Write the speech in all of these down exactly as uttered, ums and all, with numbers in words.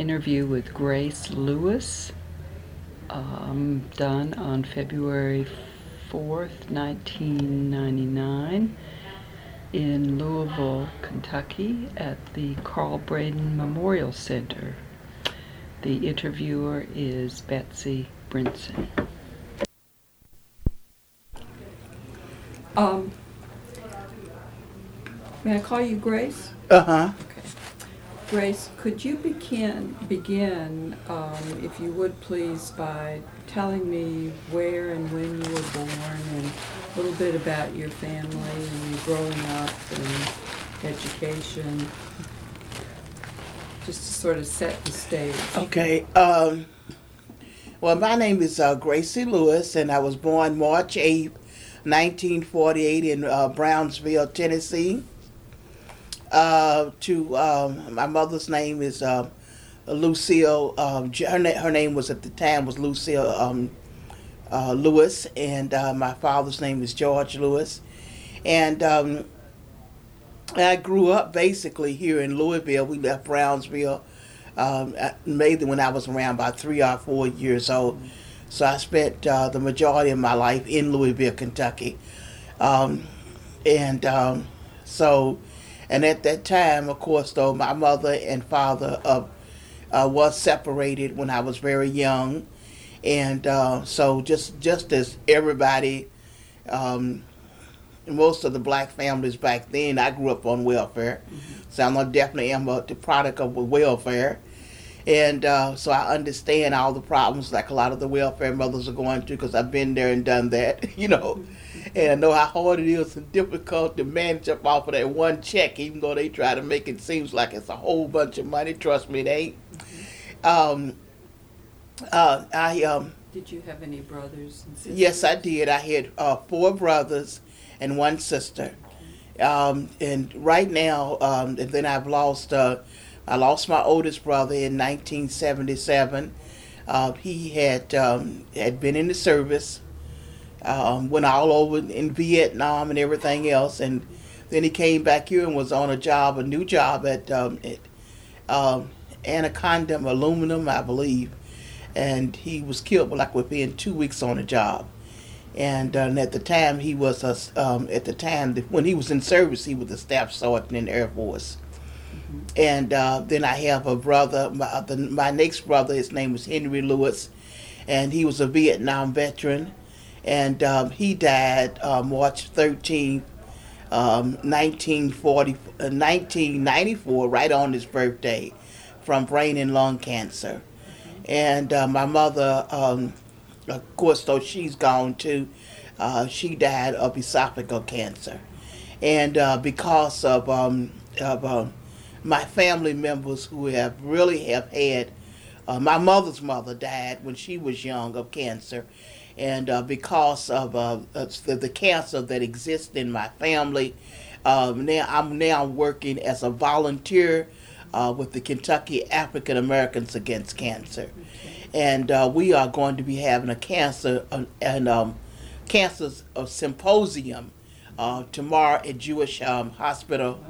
interview with Grace Lewis, um, done on February fourth, nineteen ninety-nine, in Louisville, Kentucky, at the Carl Braden Memorial Center. The interviewer is Betsy Brinson. Um, may I call you Grace? Uh-huh. Okay. Grace, could you begin, begin um, if you would please, by telling me where and when you were born and a little bit about your family and your growing up and education, just to sort of set the stage. Okay. Um, well, my name is uh, Gracie Lewis, and I was born March eighth, nineteen forty-eight in uh, Brownsville, Tennessee. Uh, to um, my mother's name is uh, Lucille. Um, her, na- her name was at the time was Lucille um, uh, Lewis, and uh, my father's name is George Lewis. And um, I grew up basically here in Louisville. We left Brownsville um, maybe when I was around about three or four years old. So I spent uh, the majority of my life in Louisville, Kentucky. Um, and um, so, and at that time, of course, though, my mother and father uh, uh, was separated when I was very young. And uh, so just, just as everybody, um, most of the black families back then, I grew up on welfare. Mm-hmm. So I definitely am a, the product of welfare. And uh, so I understand all the problems like a lot of the welfare mothers are going through, because I've been there and done that, you know. And I know how hard it is and difficult to manage up off of that one check, even though they try to make it seem like it's a whole bunch of money. Trust me, it ain't. Um, uh, I um. Did you have any brothers and sisters? Yes, I did. I had uh, four brothers and one sister. Um, and right now, um, and then I've lost. Uh, I lost my oldest brother in nineteen seventy-seven. Uh, he had um, had been in the service. Um, went all over in Vietnam and everything else, and then he came back here and was on a job, a new job at, um, at um, Anaconda Aluminum, I believe, and he was killed like within two weeks on the job. And, uh, and at the time he was a, um, at the time when he was in service, he was a staff sergeant in the Air Force. Mm-hmm. And uh, then I have a brother, my, the, my next brother, his name was Henry Lewis, and he was a Vietnam veteran. And um, he died uh, March thirteenth, um, nineteen forty, uh, nineteen ninety-four, right on his birthday, from brain and lung cancer. Mm-hmm. And uh, my mother, um, of course, though she's gone too, uh, she died of esophageal cancer. And uh, because of, um, of um, my family members who have really have had, uh, my mother's mother died when she was young of cancer. And uh, because of uh, the, the cancer that exists in my family, uh, now I'm now working as a volunteer uh, with the Kentucky African Americans Against Cancer, okay. And uh, we are going to be having a cancer uh, and um, cancer uh, symposium uh, tomorrow at Jewish um, Hospital,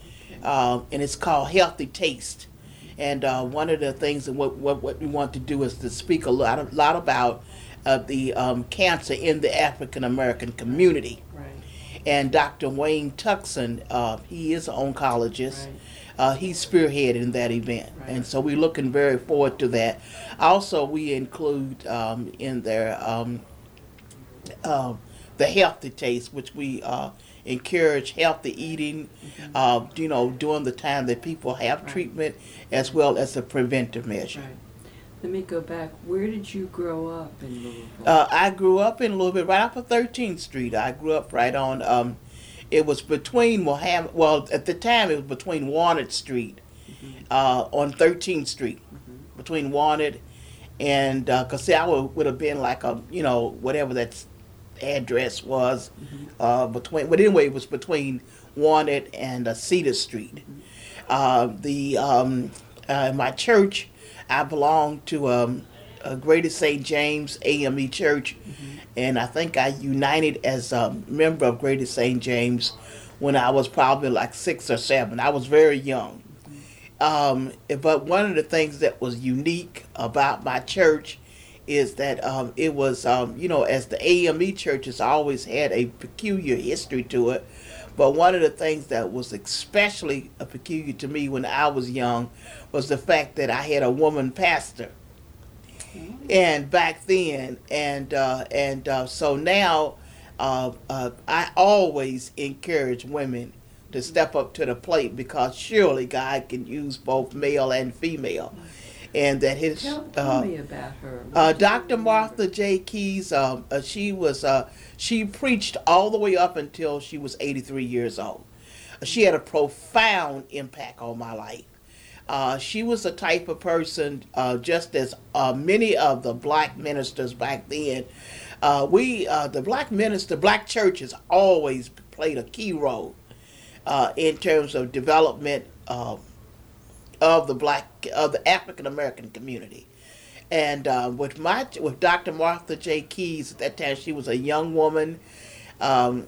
uh, and it's called Healthy Taste. And uh, one of the things that what, what what we want to do is to speak a lot a lot about. Of the um, cancer in the African American community. Right. And Doctor Wayne Tuckson, uh, he is an oncologist. Right. Uh, he's spearheading that event. Right. And so we're looking very forward to that. Also, we include um, in there um, uh, the healthy taste, which we uh, encourage healthy eating, mm-hmm. uh, you know, during the time that people have right. treatment, as well as a preventive measure. Right. Let me go back. Where did you grow up in Louisville? Uh, I grew up in Louisville, right off of thirteenth Street. I grew up right on, um, it was between Mohammed, well, at the time it was between Walnut Street, mm-hmm. uh, on thirteenth Street, mm-hmm. between Walnut and, uh, cause see, I would, would have been like a, you know, whatever that address was, mm-hmm. uh, between, but anyway, it was between Walnut and uh, Cedar Street. Mm-hmm. Uh, the, um, uh, my church, I belong to um, a Greater Saint James A M E Church, mm-hmm. and I think I united as a member of Greater Saint James when I was probably like six or seven. I was very young. Mm-hmm. Um, but one of the things that was unique about my church is that um, it was, um, you know, as the A M E church has always had a peculiar history to it. But one of the things that was especially uh, peculiar to me when I was young was the fact that I had a woman pastor. And back then, and uh, and uh, so now, uh, uh, I always encourage women to step up to the plate because surely God can use both male and female, and that his Tell, tell uh, me about her. uh, Doctor Martha J. Keyes, uh, uh, she was uh, she preached all the way up until she was eighty-three years old. She had a profound impact on my life. Uh, she was the type of person, uh, just as uh, many of the black ministers back then, uh, we, uh, the black minister, black churches always played a key role uh, in terms of development uh, of the black, of the African American community. And uh, with my, with Doctor Martha J. Keyes, at that time she was a young woman, um,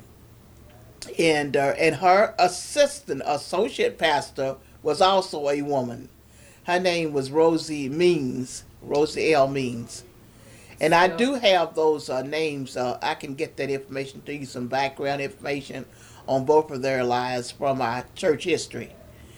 and uh, and her assistant, associate pastor, was also a woman. Her name was Rosie Means, Rosie L. Means. And I do have those uh, names. Uh, I can get that information to you, some background information on both of their lives from our church history.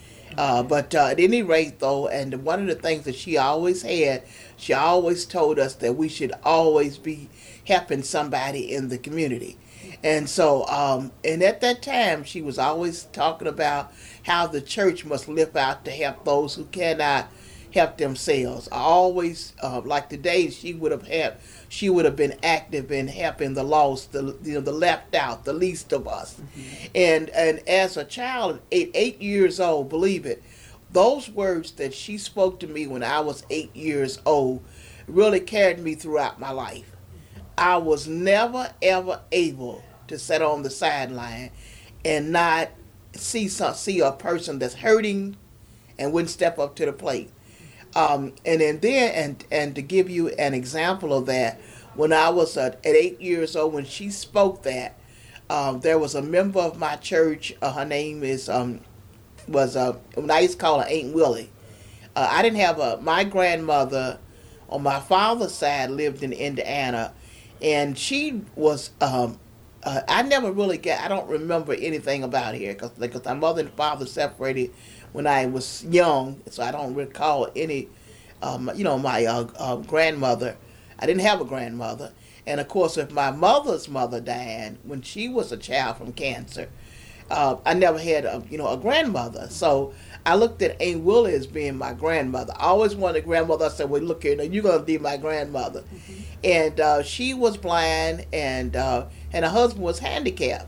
Uh, but uh, at any rate, though, and one of the things that she always had, she always told us that we should always be helping somebody in the community. And so, um, and at that time, she was always talking about how the church must lift out to help those who cannot help themselves. I always, uh, like today, she would have had, she would have been active in helping the lost, the you know, the left out, the least of us. Mm-hmm. And and as a child, eight, eight years old, believe it, those words that she spoke to me when I was eight years old really carried me throughout my life. I was never, ever able to sit on the sideline and not see some, see a person that's hurting and wouldn't step up to the plate. Um, and then, then and, and to give you an example of that, when I was uh, at eight years old, when she spoke that, um, there was a member of my church, uh, her name is, um, was, uh, when I used to call her Aunt Willie. Uh, I didn't have a, my grandmother on my father's side lived in Indiana. And she was, um, uh, I never really got, I don't remember anything about her because because my mother and father separated when I was young, so I don't recall any, um, you know, my uh, uh, grandmother. I didn't have a grandmother. And of course, if my mother's mother died when she was a child from cancer, uh, I never had a, you know, a grandmother. So I looked at Aunt Willie as being my grandmother. I always wanted a grandmother. I said, well, look here, now you're going to be my grandmother. Mm-hmm. And uh, she was blind, and uh, and her husband was handicapped.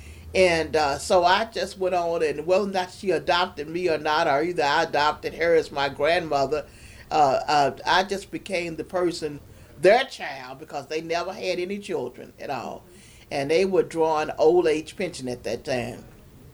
And uh, so I just went on, and whether or not she adopted me or not, or either I adopted her as my grandmother, uh, uh, I just became the person, their child, because they never had any children at all. And they were drawing old age pension at that time.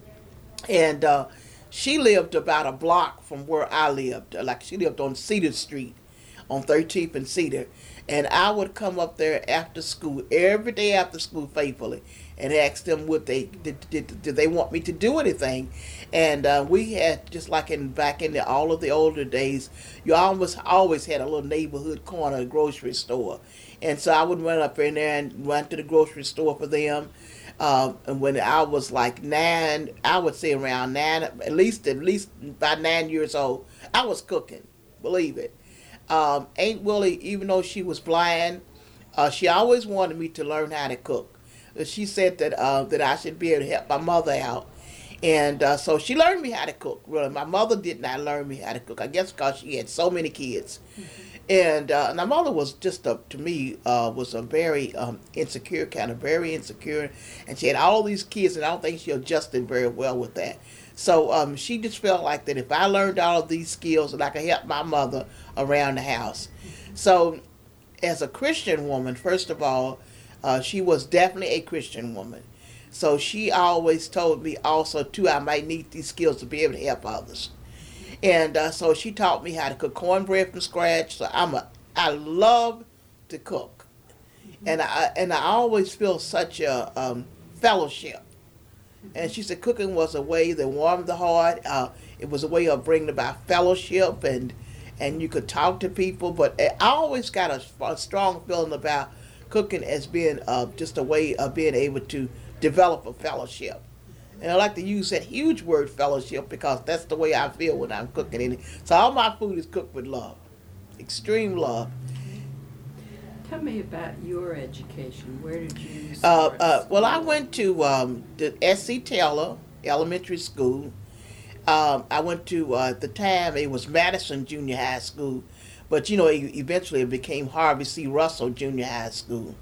And uh, she lived about a block from where I lived. Like she lived on Cedar Street, on thirteenth and Cedar. And I would come up there after school, every day after school faithfully, and ask them would they did, did, did they want me to do anything. And uh, we had, just like in back in the, all of the older days, you almost always had a little neighborhood corner grocery store. And so I would run up in there and run to the grocery store for them. Uh, and when I was like nine, I would say around nine, at least at least by nine years old, I was cooking, believe it. Um, Aunt Willie, even though she was blind, uh, she always wanted me to learn how to cook. She said that uh, that I should be able to help my mother out. And uh, so she learned me how to cook, really. My mother did not learn me how to cook, I guess because she had so many kids. Mm-hmm. And uh, my mother was just, a, to me, uh, was a very um, insecure, kind of very insecure. And she had all these kids, and I don't think she adjusted very well with that. So um, she just felt like that if I learned all of these skills, that I could help my mother around the house. So as a Christian woman, first of all, uh, she was definitely a Christian woman. So she always told me also, too, I might need these skills to be able to help others. And uh, so she taught me how to cook cornbread from scratch. So I'm a, I love to cook. Mm-hmm. And I and I always feel such a um, fellowship. And she said cooking was a way that warmed the heart. Uh, It was a way of bringing about fellowship, and and you could talk to people. But I always got a, a strong feeling about cooking as being uh, just a way of being able to develop a fellowship. And I like to use that huge word fellowship because that's the way I feel when I'm cooking it. So all my food is cooked with love, extreme love. Tell me about your education. Where did you Uh, start? uh, well, I went to um, the S C Taylor Elementary School. Um, I went to, uh, at the time, it was Madison Junior High School, but you know, e- eventually it became Harvey C. Russell Junior High School.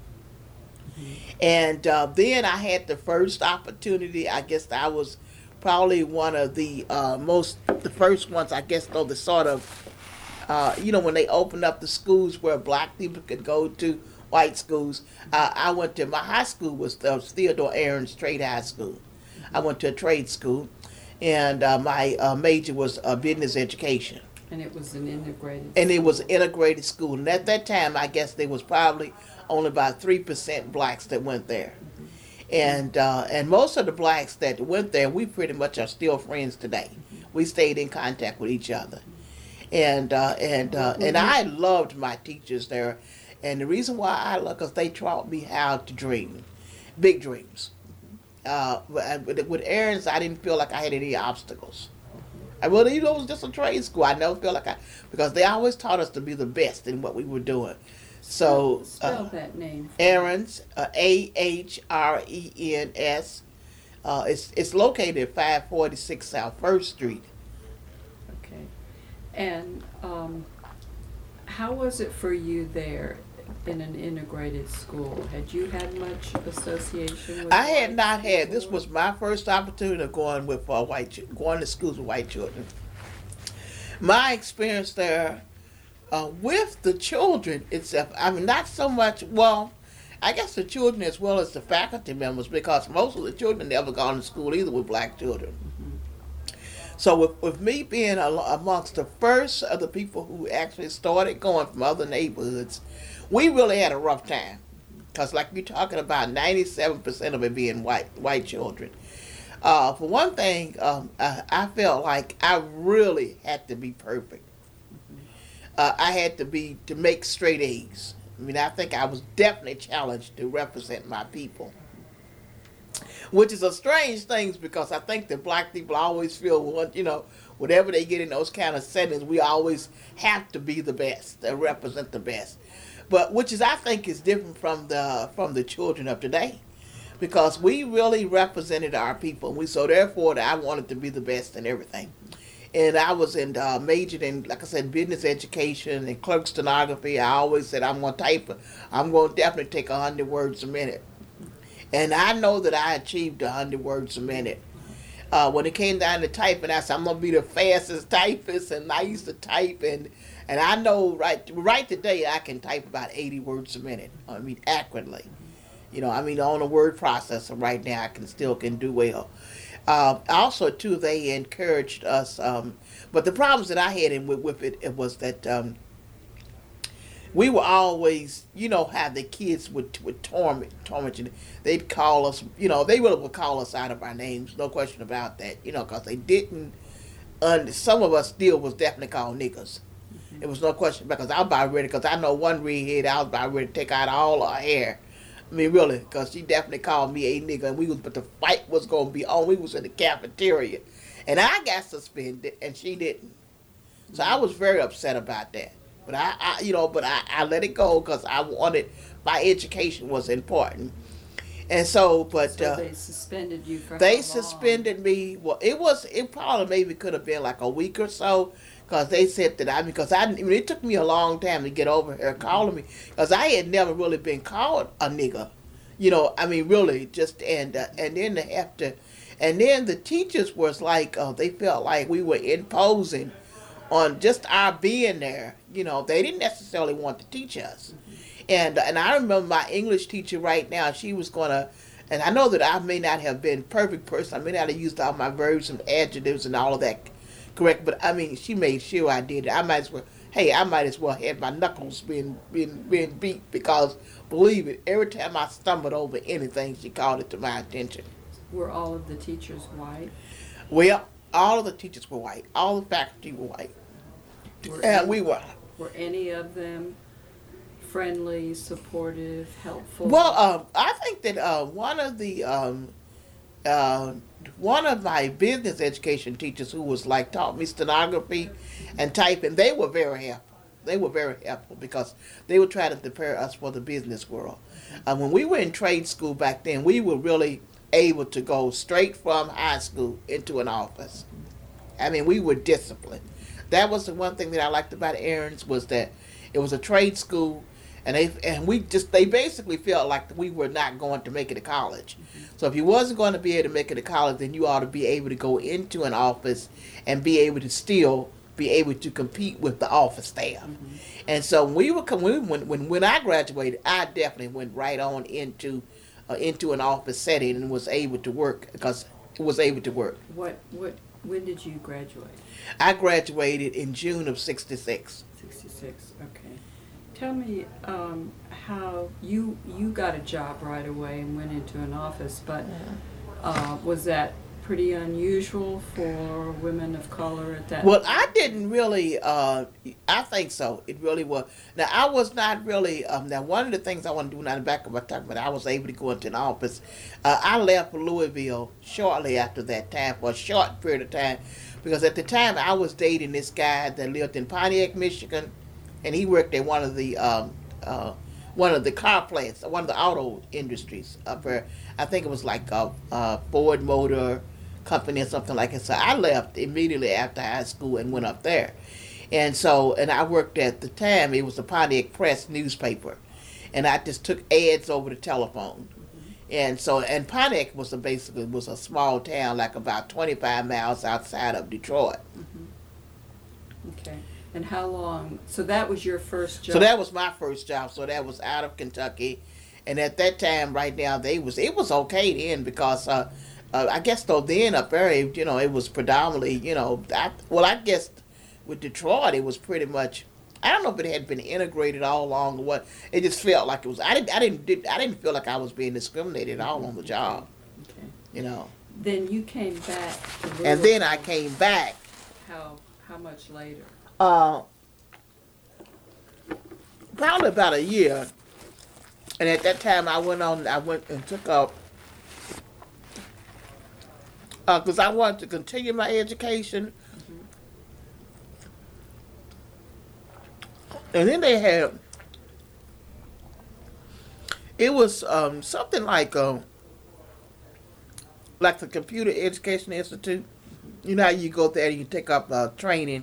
And uh, then I had the first opportunity. I guess I was probably one of the uh, most, the first ones, I guess, though, the sort of, uh, you know, when they opened up the schools where black people could go to white schools. Uh, I went to, my high school was the Theodore Aarons Trade High School. I went to a trade school, and uh, my uh, major was uh, business education. And it was an integrated And it was an integrated school. And at that time, I guess there was probably only about three percent blacks that went there. And uh, and most of the blacks that went there, we pretty much are still friends today. We stayed in contact with each other. And uh, and uh, and I loved my teachers there. And the reason why I love, because they taught me how to dream, big dreams. Uh, with with Aaron's, I didn't feel like I had any obstacles. I really, you know, it was just a trade school. I never felt like I, because they always taught us to be the best in what we were doing. So, spell uh, that name. Aaron's, uh, A H R E N S. Uh, it's it's located at five forty-six South First Street. Okay. And um, how was it for you there in an integrated school? Had you had much association with I had whites not had. This before? was my first opportunity of going with uh, white, ch- going to schools with white children. My experience there uh, with the children itself, I mean, not so much. Well, I guess the children as well as the faculty members, because most of the children never gone to school either with black children. So with, with me being al- amongst the first of the people who actually started going from other neighborhoods, we really had a rough time. Because like you're talking about, ninety-seven percent of it being white white children. Uh, for one thing, um, I, I felt like I really had to be perfect. Uh, I had to be, to make straight A's. I mean, I think I was definitely challenged to represent my people. Which is a strange thing, because I think that black people always feel, well, you know, whatever they get in those kind of settings, we always have to be the best, to represent the best. But which is, I think, is different from the from the children of today, because we really represented our people. We so therefore I wanted to be the best in everything. And I was in uh, majored in, like I said, business education and clerk stenography. I always said I'm going to type. I'm going to definitely take a hundred words a minute. And I know that I achieved a hundred words a minute. Uh, when it came down to typing, I said I'm gonna be the fastest typist, and I used to type, and and I know right right today I can type about eighty words a minute. I mean accurately. You know, I mean on a word processor right now I can still can do well. Uh, also too, they encouraged us, um, but the problems that I had in with, with it, it was that. Um, We were always, you know, how the kids would would torment, torment you. They'd call us, you know, they really would call us out of our names, no question about that, you know, because they didn't. Un- some of us still was definitely called niggas. Mm-hmm. It was no question, because I was about ready, because I know one redhead, I was about ready to take out all her hair. I mean, really, because she definitely called me a nigga, and we was, but the fight was going to be on. We was in the cafeteria, and I got suspended, and she didn't. So I was very upset about that. But I, I, you know, but I, I let it go because I wanted, my education was important, and so, but So uh, they suspended you for how they long? suspended me. Well, it was, it probably maybe could have been like a week or so, because they said that I, because I, I mean, it took me a long time to get over her calling me, because I had never really been called a nigga, you know. I mean, really, just and uh, and then they have to, and then the teachers was like, uh, they felt like we were imposing on just our being there. You know, they didn't necessarily want to teach us. And and I remember my English teacher right now, she was going to, and I know that I may not have been perfect person. I may not have used all my verbs and adjectives and all of that correct, but I mean, she made sure I did it. I might as well, hey, I might as well have my knuckles being, being, being beat, because believe it, every time I stumbled over anything, she called it to my attention. Were all of the teachers white? Well, all of the teachers were white. All the faculty were white. Were And any, we were. Were any of them friendly, supportive, helpful? Well, um, I think that uh, one of the um, uh, one of my business education teachers who was like taught me stenography and typing, they were very helpful. They were very helpful because they were trying to prepare us for the business world. Uh, when we were in trade school back then, we were really able to go straight from high school into an office. I mean, we were disciplined. That was the one thing that I liked about Aaron's, was that it was a trade school, and they and we just they basically felt like we were not going to make it to college. Mm-hmm. So if you wasn't going to be able to make it to college, then you ought to be able to go into an office and be able to still be able to compete with the office staff. Mm-hmm. And so when we were when when when when I graduated, I definitely went right on into uh, into an office setting and was able to work because it was able to work. What what when did you graduate? I graduated in June of sixty-six. sixty-six, okay. Tell me um, how you you got a job right away and went into an office, but uh, was that pretty unusual for women of color at that Well, time? I didn't really, uh, I think so. It really was. Now, I was not really, um, now one of the things I want to do now in the back of my talk, but I was able to go into an office. Uh, I left Louisville shortly after that time, for a short period of time, because at the time I was dating this guy that lived in Pontiac, Michigan, and he worked at one of the, um, uh, one of the car plants, one of the auto industries up there. I think it was like a, a Ford Motor Company or something like that. So I left immediately after high school and went up there. And so, and I worked at the time, it was the Pontiac Press newspaper. And I just took ads over the telephone. Mm-hmm. And so, and Pontiac was a, basically was a small town, like about twenty-five miles outside of Detroit. Mm-hmm. Okay. And how long, so that was your first job? So that was my first job. So that was out of Kentucky. And at that time, right now, they was, it was okay then because, uh, Uh, I guess though then up there, you know, it was predominantly, you know, I, well, I guess with Detroit, it was pretty much. I don't know if it had been integrated all along or what. It just felt like it was. I didn't. I didn't. Did, I didn't feel like I was being discriminated at all on the job. Okay. You know. Then you came back to Louisville. And then I came back. How how much later? Uh, probably about a year. And at that time, I went on. I went and took up. Because uh, I wanted to continue my education. Mm-hmm. And then they had, it was um, something like um, like the Computer Education Institute. You know how you go there and you take up uh, training.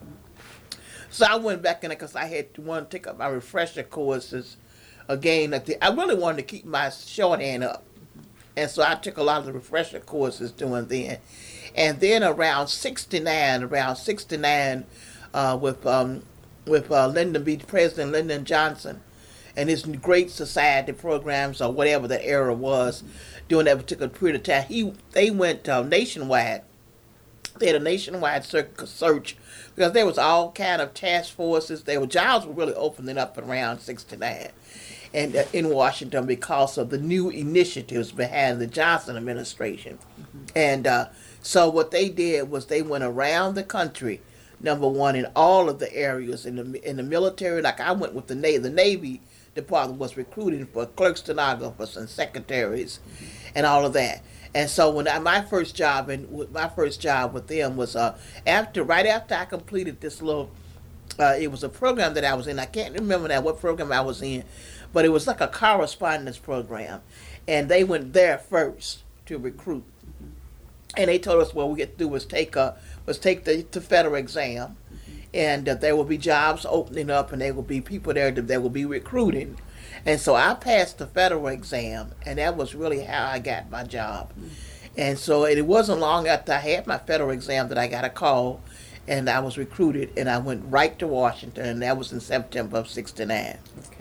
So I went back in there because I had to want to take up my refresher courses again. At the, I really wanted to keep my shorthand up. And so I took a lot of the refresher courses doing then. And then around sixty-nine, around sixty-nine, uh, with um, with uh, Lyndon B. President Lyndon Johnson and his Great Society programs or whatever the era was, during that particular period of time, he they went uh, nationwide. They had a nationwide search because there was all kind of task forces. There were jobs were really opening up around sixty-nine. And uh, in Washington because of the new initiatives behind the Johnson administration. Mm-hmm. And uh, so what they did was they went around the country, number one, in all of the areas in the in the military. Like I went with the Navy. The Navy Department was recruiting for clerk stenographers and secretaries, mm-hmm. and all of that. And so when I, my first job and my first job with them was uh, after right after I completed this little, uh, it was a program that I was in. I can't remember now what program I was in. But it was like a correspondence program, and they went there first to recruit. Mm-hmm. And they told us what we had to do was take a was take the, the federal exam, mm-hmm. and uh, there will be jobs opening up, and there will be people there that, that will be recruiting. And so I passed the federal exam, and that was really how I got my job. Mm-hmm. And so it wasn't long after I had my federal exam that I got a call, and I was recruited, and I went right to Washington, and that was in September of sixty-nine. Okay.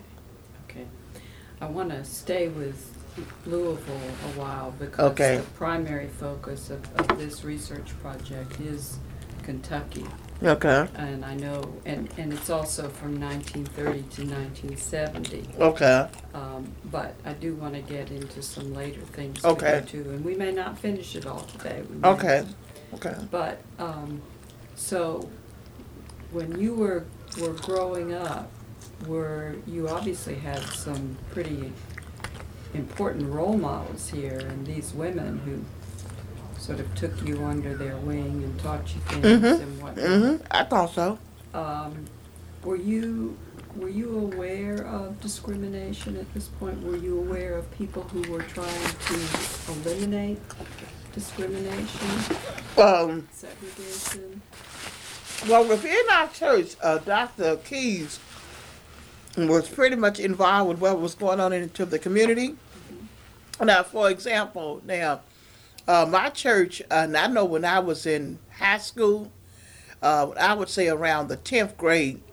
I want to stay with Louisville a while because okay. the primary focus of, of this research project is Kentucky. Okay. And I know, and, and it's also from nineteen thirty to nineteen seventy. Okay. Um, but I do want to get into some later things okay. to go to, and we may not finish it all today. We may. Okay. Okay. But, um, so, when you were, were growing up, were, you obviously had some pretty important role models here, and these women who sort of took you under their wing and taught you things Mm-hmm. and whatnot. Mm-hmm. I thought so. Um, were you, were you aware of discrimination at this point? Were you aware of people who were trying to eliminate discrimination, Um, segregation? well, within our church, uh, Doctor Keys was pretty much involved with what was going on into the community. Mm-hmm. Now, for example, now, uh, my church, and I know when I was in high school, uh, I would say around the tenth grade,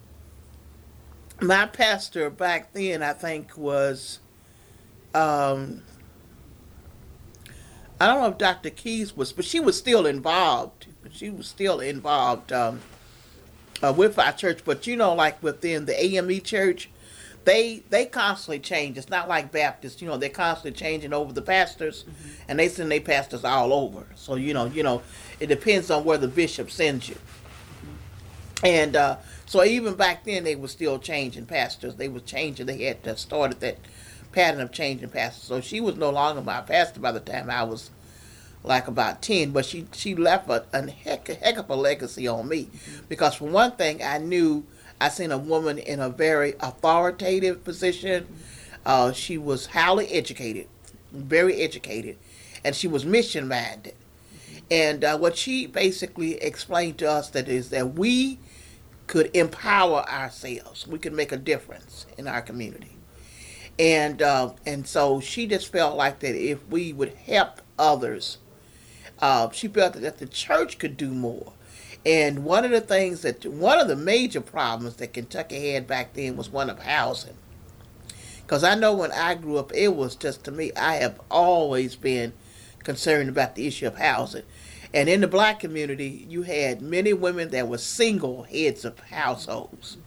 my pastor back then, I think, was, um, I don't know if Doctor Keys was, but she was still involved. She was still involved um, uh, with our church. But you know, like within the A M E church, they they constantly change. It's not like Baptists. You know, they're constantly changing over the pastors, mm-hmm. and they send their pastors all over. So you know, you know, it depends on where the bishop sends you. Mm-hmm. And uh, so even back then, they were still changing pastors. They were changing. They had uh, started that pattern of changing pastors. So she was no longer my pastor by the time I was like about ten, but she, she left a, a heck, heck of a legacy on me. Mm-hmm. Because for one thing, I knew I seen a woman in a very authoritative position. Mm-hmm. Uh, she was highly educated, very educated, and she was mission minded. Mm-hmm. And uh, what she basically explained to us that is that we could empower ourselves. We could make a difference in our community. And uh, and so she just felt like that if we would help others, uh, she felt that the church could do more. And one of the things that, one of the major problems that Kentucky had back then was one of housing. Because I know when I grew up, it was just, to me, I have always been concerned about the issue of housing. And in the black community, you had many women that were single heads of households.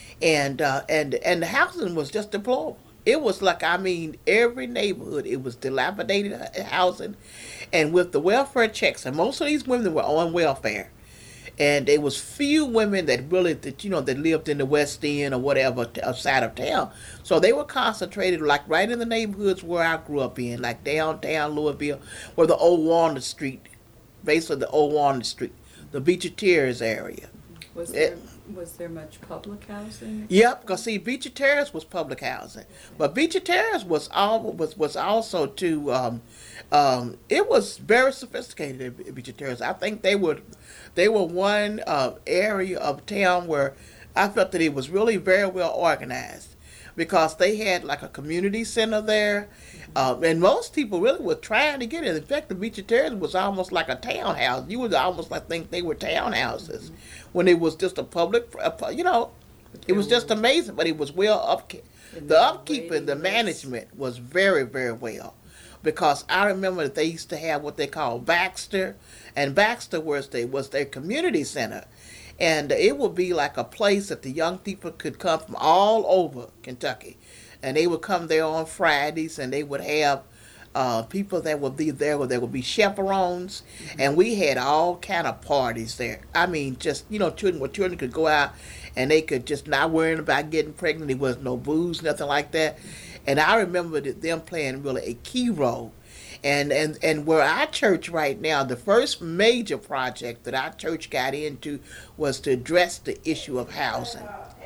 And uh, and and the housing was just deplorable. It was like, I mean, every neighborhood, it was dilapidated housing. And with the welfare checks, and most of these women were on welfare. And there was few women that really, that you know, that lived in the West End or whatever outside of town. So they were concentrated like right in the neighborhoods where I grew up in, like downtown Louisville, where the old Walnut Street, basically the old Walnut Street, the Beach of Tears area. Was there, it, was there much public housing? Yep, because see, Beach of Terrace was public housing, but Beach of Terrace was all was was also too. Um, um, it was very sophisticated at Beach of Terrace. I think they were, they were one uh, area of town where I felt that it was really very well organized, because they had like a community center there, uh, and most people really were trying to get it. In fact, the Beach of Terrace was almost like a townhouse. You would almost like think they were townhouses. Mm-hmm. When it was just a public, you know, it was just amazing, but it was well upkeep. The upkeep and the management was very, very well, because I remember that they used to have what they call Baxter, and Baxter was they was their community center, and it would be like a place that the young people could come from all over Kentucky, and they would come there on Fridays, and they would have Uh, people that would be there, there would be chaperones, mm-hmm. and we had all kind of parties there. I mean, just, you know, children, where children could go out and they could just not worrying about getting pregnant. There was no booze, nothing like that. And I remember that them playing really a key role. And, and, and where our church right now, the first major project that our church got into was to address the issue of housing.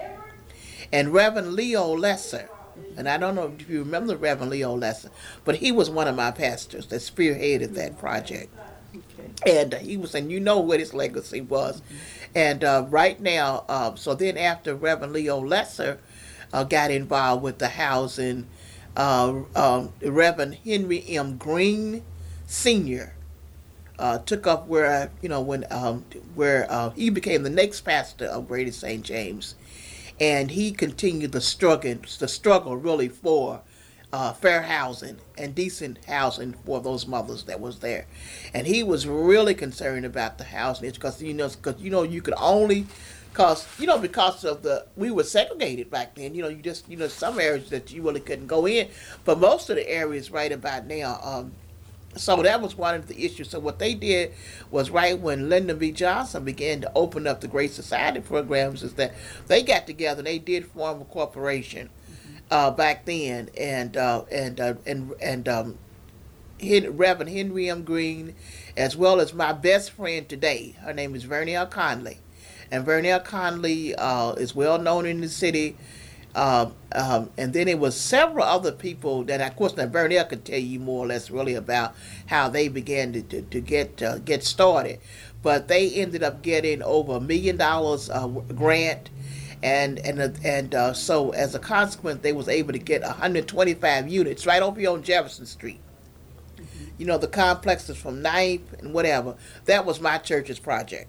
And Reverend Leo Lesser, and I don't know if you remember Reverend Leo Lesser, but he was one of my pastors that spearheaded that project. Okay. And uh, he was, and you know what his legacy was. Mm-hmm. And uh, right now, uh, so then after Reverend Leo Lesser uh, got involved with the housing, uh, um, Reverend Henry M. Green Senior uh, took up where, you know, when um, where uh, he became the next pastor of Grady Saint James. And he continued the struggle, the struggle really for uh, fair housing and decent housing for those mothers that was there. And he was really concerned about the housing because you know, because you know, you could only, cause you know, because of the we were segregated back then. You know, you just you know some areas that you really couldn't go in, but most of the areas right about now, um, So that was one of the issues. So what they did was right when Lyndon B. Johnson began to open up the Great Society programs is that they got together and they did form a corporation uh, back then, and uh, and uh, and and um, Reverend Henry M. Green, as well as my best friend today. Her name is Vernell Conley, and Vernell Conley uh, is well known in the city. Um, um, and then it was several other people that, of course, now Vernell could tell you more or less really about how they began to, to, to get uh, get started. But they ended up getting over a million dollars uh, grant, and and uh, and uh, so as a consequence, they was able to get one hundred twenty-five units right over here on Jefferson Street. Mm-hmm. You know, the complexes from Ninth and whatever. That was my church's project.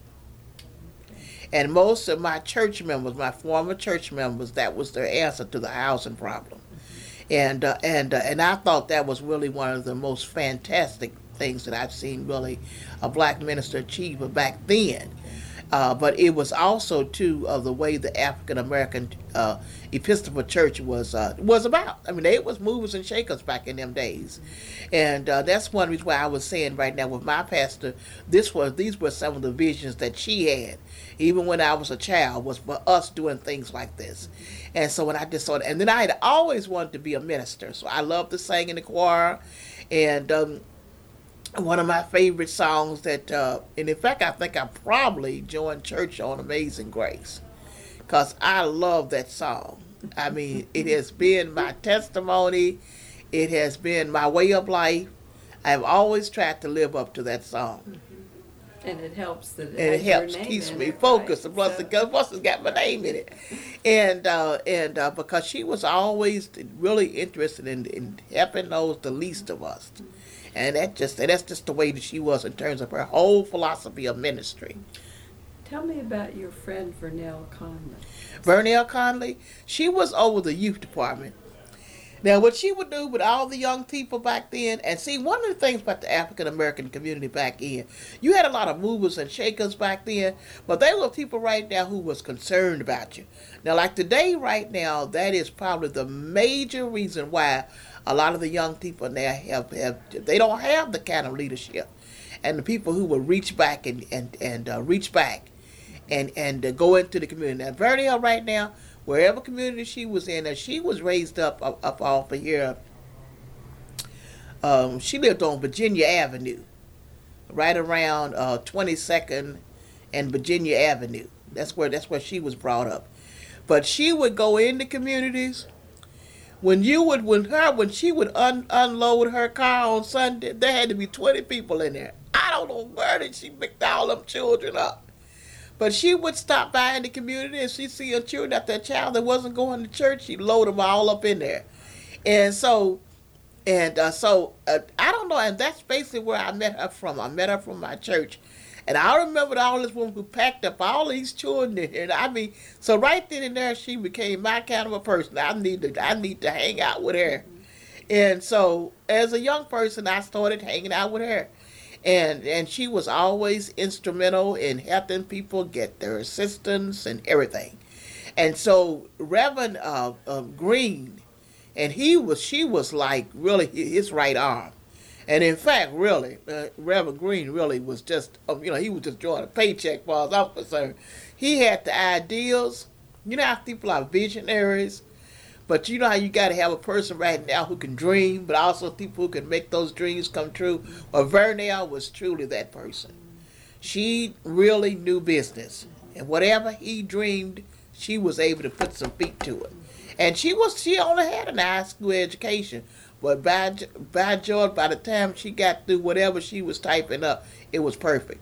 And most of my church members, my former church members, that was their answer to the housing problem. And uh, and uh, and I thought that was really one of the most fantastic things that I've seen really a black minister achieve back then. Uh, but it was also too of the way the African American uh, Episcopal Church was uh, was about. I mean, they was movers and shakers back in them days, and uh, that's one reason why I was saying right now with my pastor, this was these were some of the visions that she had, even when I was a child, was for us doing things like this. And so when I just saw it, and then I had always wanted to be a minister, so I loved to sing in the choir, and. Um, One of my favorite songs that, uh, and in fact, I think I probably joined church on Amazing Grace, because I love that song. I mean, it has been my testimony. It has been my way of life. I've always tried to live up to that song. And it helps that it, and it helps keeps me it, focused. Right? Plus, so. the plus it's got my name in it, and uh, and uh, because she was always really interested in, in helping those the least of us. And that just that's just the way that she was in terms of her whole philosophy of ministry. Tell me about your friend Vernell Conley. Vernell Conley, she was over the youth department. Now, what she would do with all the young people back then, and see, one of the things about the African American community back then, you had a lot of movers and shakers back then, but they were people right now who was concerned about you. Now, like today, right now, that is probably the major reason why a lot of the young people now have, have they don't have the kind of leadership, and the people who will reach back and and and uh, reach back, and and uh, go into the community. Now, Vernell right now, wherever community she was in, and she was raised up up, up off of here. Um, she lived on Virginia Avenue, right around uh, twenty-second and Virginia Avenue. That's where that's where she was brought up. But she would go into communities. When you would, when her, when she would un, unload her car on Sunday, there had to be twenty people in there. I don't know where did she pick all them children up. But she would stop by in the community and she'd see a children, after a child that wasn't going to church, she'd load them all up in there. And so, and uh, so, uh, I don't know, and that's basically where I met her from. I met her from my church. And I remember all this woman who packed up all these children in here. And I mean, so right then and there, she became my kind of a person. I need to, I need to hang out with her. And so, as a young person, I started hanging out with her. And and she was always instrumental in helping people get their assistance and everything. And so Reverend uh, uh, Green, and he was she was like really his right arm. And in fact, really, uh, Reverend Green really was just, uh, you know, he was just drawing a paycheck for as I'm concerned. He had the ideals. You know how people are visionaries. But you know how you got to have a person right now who can dream, but also people who can make those dreams come true. Well, Vernell was truly that person. She really knew business. And whatever he dreamed, she was able to put some feet to it. And she was she only had an high school education. But by, by George, by the time she got through whatever she was typing up, it was perfect.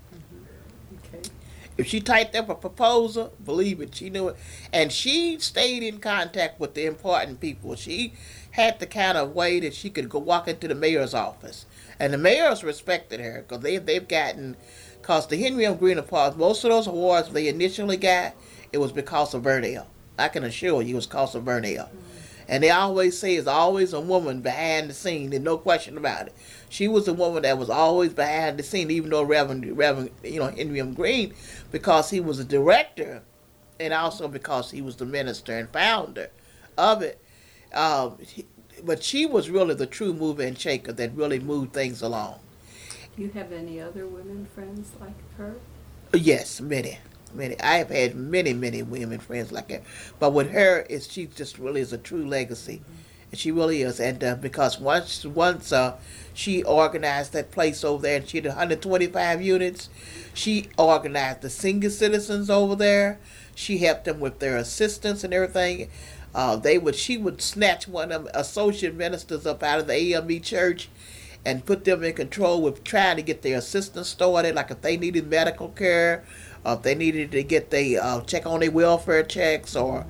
Okay. If she typed up a proposal, believe it, she knew it. And she stayed in contact with the important people. She had the kind of way that she could go walk into the mayor's office. And the mayors respected her because they, they've gotten, because the Henry M. Green Awards, most of those awards they initially got, it was because of Vernell. I can assure you it was because of Vernell. And they always say it's always a woman behind the scene. There's no question about it. She was the woman that was always behind the scene, even though Reverend, Reverend, you know, Henry M. Green, because he was a director, and also because he was the minister and founder of it. Um, he, but she was really the true mover and shaker that really moved things along. Do you have any other women friends like her? Yes, many, many. I have had many, many women friends like her, but with her, is she just really is a true legacy, and she really is. And uh, because once, once uh, she organized that place over there, and she had one hundred twenty-five units. She organized the senior citizens over there. She helped them with their assistance and everything. Uh, they would, she would snatch one of them associate ministers up out of the A M E church and put them in control with trying to get their assistance started, like if they needed medical care, or if they needed to get they uh, check on their welfare checks or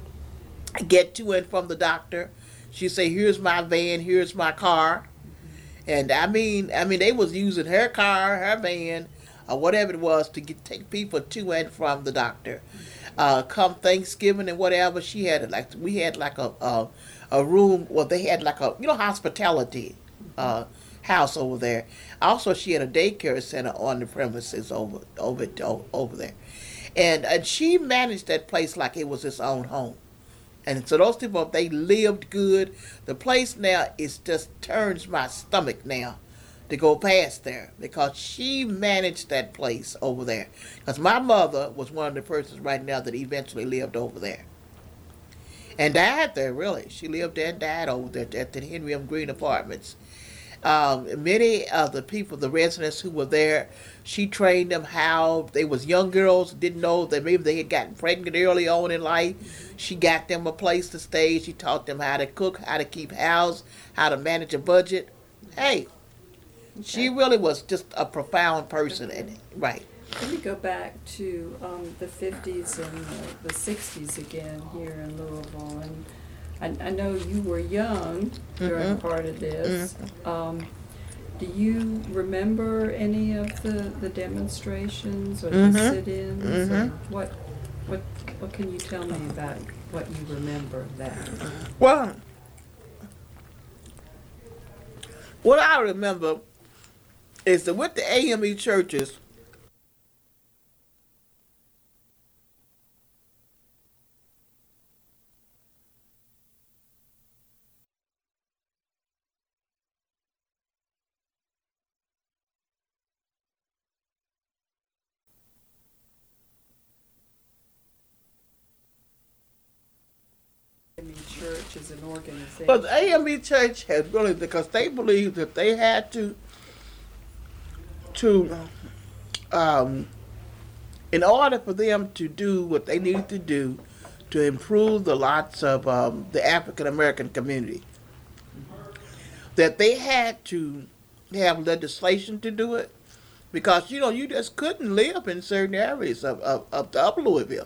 get to and from the doctor. She'd say, "Here's my van, here's my car," and I mean, I mean, they was using her car, her van, or whatever it was to get take people to and from the doctor. Uh, come Thanksgiving and whatever, she had like we had like a a, a room. Well, they had like a you know hospitality. Uh, house over there. Also, she had a daycare center on the premises over over over there, and and she managed that place like it was its own home. And so those people, they lived good. The place now is just turns my stomach now to go past there because she managed that place over there. Because my mother was one of the persons right now that eventually lived over there. And died there, really. She lived there and died over there at the Henry M. Green Apartments. Um, many of the people, the residents who were there, she trained them how they was young girls, didn't know that maybe they had gotten pregnant early on in life. She got them a place to stay. She taught them how to cook, how to keep house, how to manage a budget. Hey, okay. She really was just a profound person. Okay. And, right. Let me go back to um, the fifties and the, the sixties again here in Louisville. And I, I know you were young during mm-hmm. part of this. Mm-hmm. Um, do you remember any of the, the demonstrations or mm-hmm. the sit-ins? Mm-hmm. Or what what what can you tell me about what you remember of that? Well, what I remember is that with the A M E churches, Church as an organization. But the A M E Church had really, because they believed that they had to, to, um, in order for them to do what they needed to do to improve the lots of um, the African American community, that they had to have legislation to do it, because you know you just couldn't live in certain areas of of, of the Upper Louisville.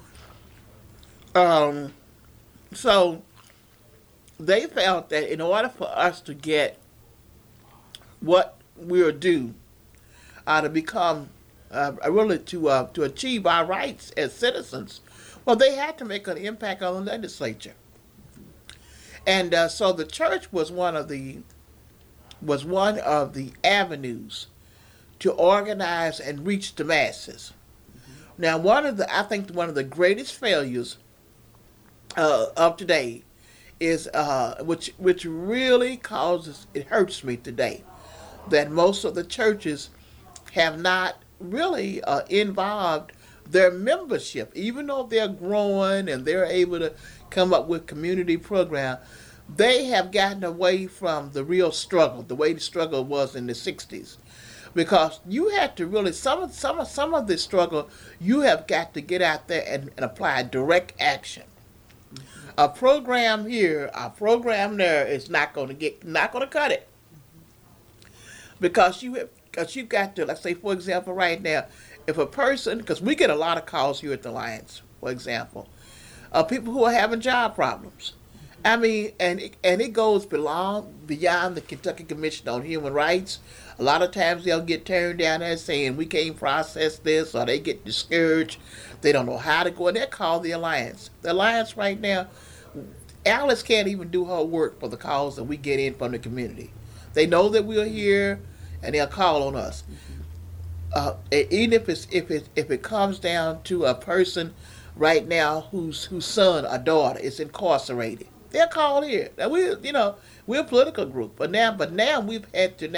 Um. So they felt that in order for us to get what we're due, uh, to become, uh, really to uh, to achieve our rights as citizens, well, they had to make an impact on the legislature. And uh, so the church was one of the was one of the avenues to organize and reach the masses. Mm-hmm. Now, one of the I think one of the greatest failures Uh, of today is uh, which which really causes it hurts me today that most of the churches have not really uh, involved their membership, even though they're growing and they're able to come up with community program. They have gotten away from the real struggle, the way the struggle was in the sixties, because you had to really some of some of some of this struggle you have got to get out there and, and apply direct action. A program here, a program there is not going to get, not going to cut it, because you have, because you've got to, let's say, for example, right now, if a person, because we get a lot of calls here at the Alliance, for example, of people who are having job problems. I mean, and it, and it goes beyond beyond the Kentucky Commission on Human Rights. A lot of times they'll get turned down there saying we can't process this, or they get discouraged. They don't know how to go, and they're called the Alliance. The Alliance right now, Alice can't even do her work for the calls that we get in from the community. They know that we're here, and they'll call on us. Uh, even if it's if it if it comes down to a person right now whose whose son or daughter is incarcerated, they're called here. Now we, you know, we're a political group, but now but now we've had to now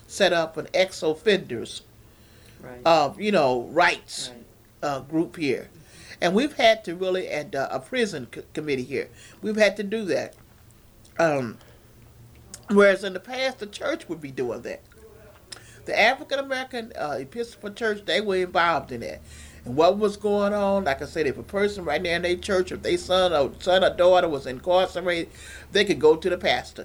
set up an ex-offenders, Right. uh, you know, rights Right. uh, group here. And we've had to really, and uh, a prison c- committee here, we've had to do that. Um, whereas in the past, the church would be doing that. The African American uh, Episcopal Church, they were involved in that. And what was going on, like I said, if a person right now in their church, if their son or son or daughter was incarcerated, they could go to the pastor.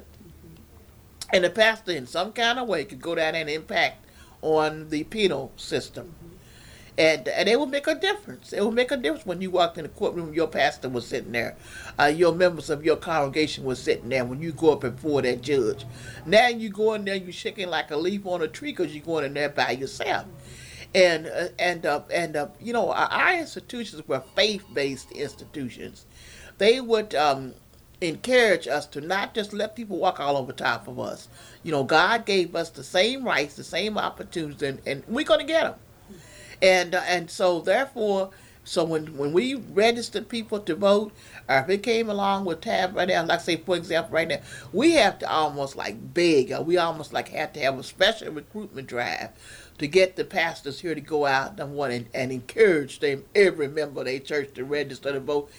And the pastor, in some kind of way, could go down and impact on the penal system. And and it would make a difference. It would make a difference when you walked in the courtroom, your pastor was sitting there. Uh, your members of your congregation was sitting there when you go up before that judge. Now you go in there, you shaking like a leaf on a tree because you're going in there by yourself. And, uh, and, uh, and uh, you know, our, our institutions were faith-based institutions. They would um, encourage us to not just let people walk all over top of us. You know, God gave us the same rights, the same opportunities, and, and we're going to get them. And uh, and so therefore, so when when we registered people to vote, or if it came along with tab right now, like say for example right now, we have to almost like beg, or we almost like have to have a special recruitment drive to get the pastors here to go out and one and, and encourage them, every member of their church to register to vote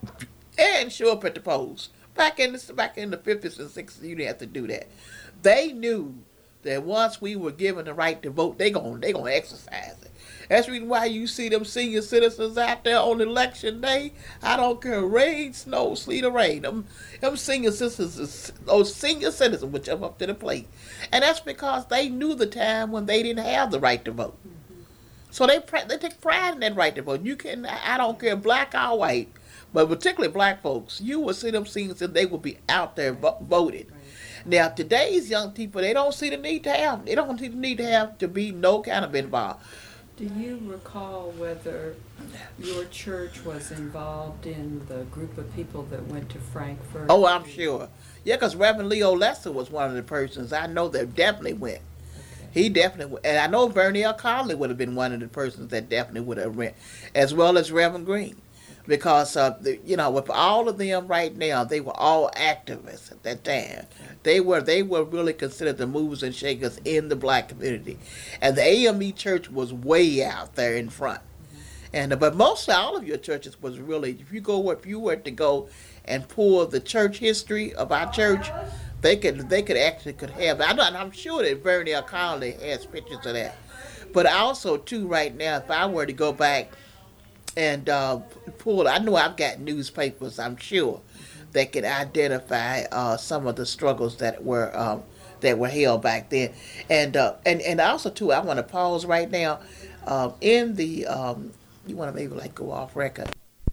and show up at the polls. Back in the back in the fifties and sixties, you didn't have to do that. They knew that once we were given the right to vote, they gon' they gonna exercise it. That's the reason why you see them senior citizens out there on election day. I don't care, rain, snow, sleet, or rain. Them, them senior citizens, those senior citizens would jump up to the plate. And that's because they knew the time when they didn't have the right to vote. Mm-hmm. So they they take pride in that right to vote. You can, I don't care, black or white, but particularly black folks, you will see them seniors and they will be out there vo- voting. Right. Now, today's young people, they don't see the need to have, they don't see the need to have to be no kind of involved. Do you recall whether your church was involved in the group of people that went to Frankfurt? Oh, I'm sure. Yeah, because Reverend Leo Lester was one of the persons I know that definitely went. Okay. He definitely went. And I know Bernie L. Conley would have been one of the persons that definitely would have went, as well as Reverend Green. Because, uh, the, you know, with all of them right now, they were all activists at that time. They were they were really considered the movers and shakers in the black community. And the A M E church was way out there in front. Mm-hmm. And uh, but mostly all of your churches was really, if you go, if you were to go and pull the church history of our church, they could they could actually could have, I'm, not, I'm sure that Bernie L. Conley has pictures of that. But also, too, right now, if I were to go back and uh, pull, I know I've got newspapers, I'm sure, that could identify uh, some of the struggles that were um, that were held back then. And uh, and and also too, I want to pause right now. Uh, in the um, you want to maybe like go off record.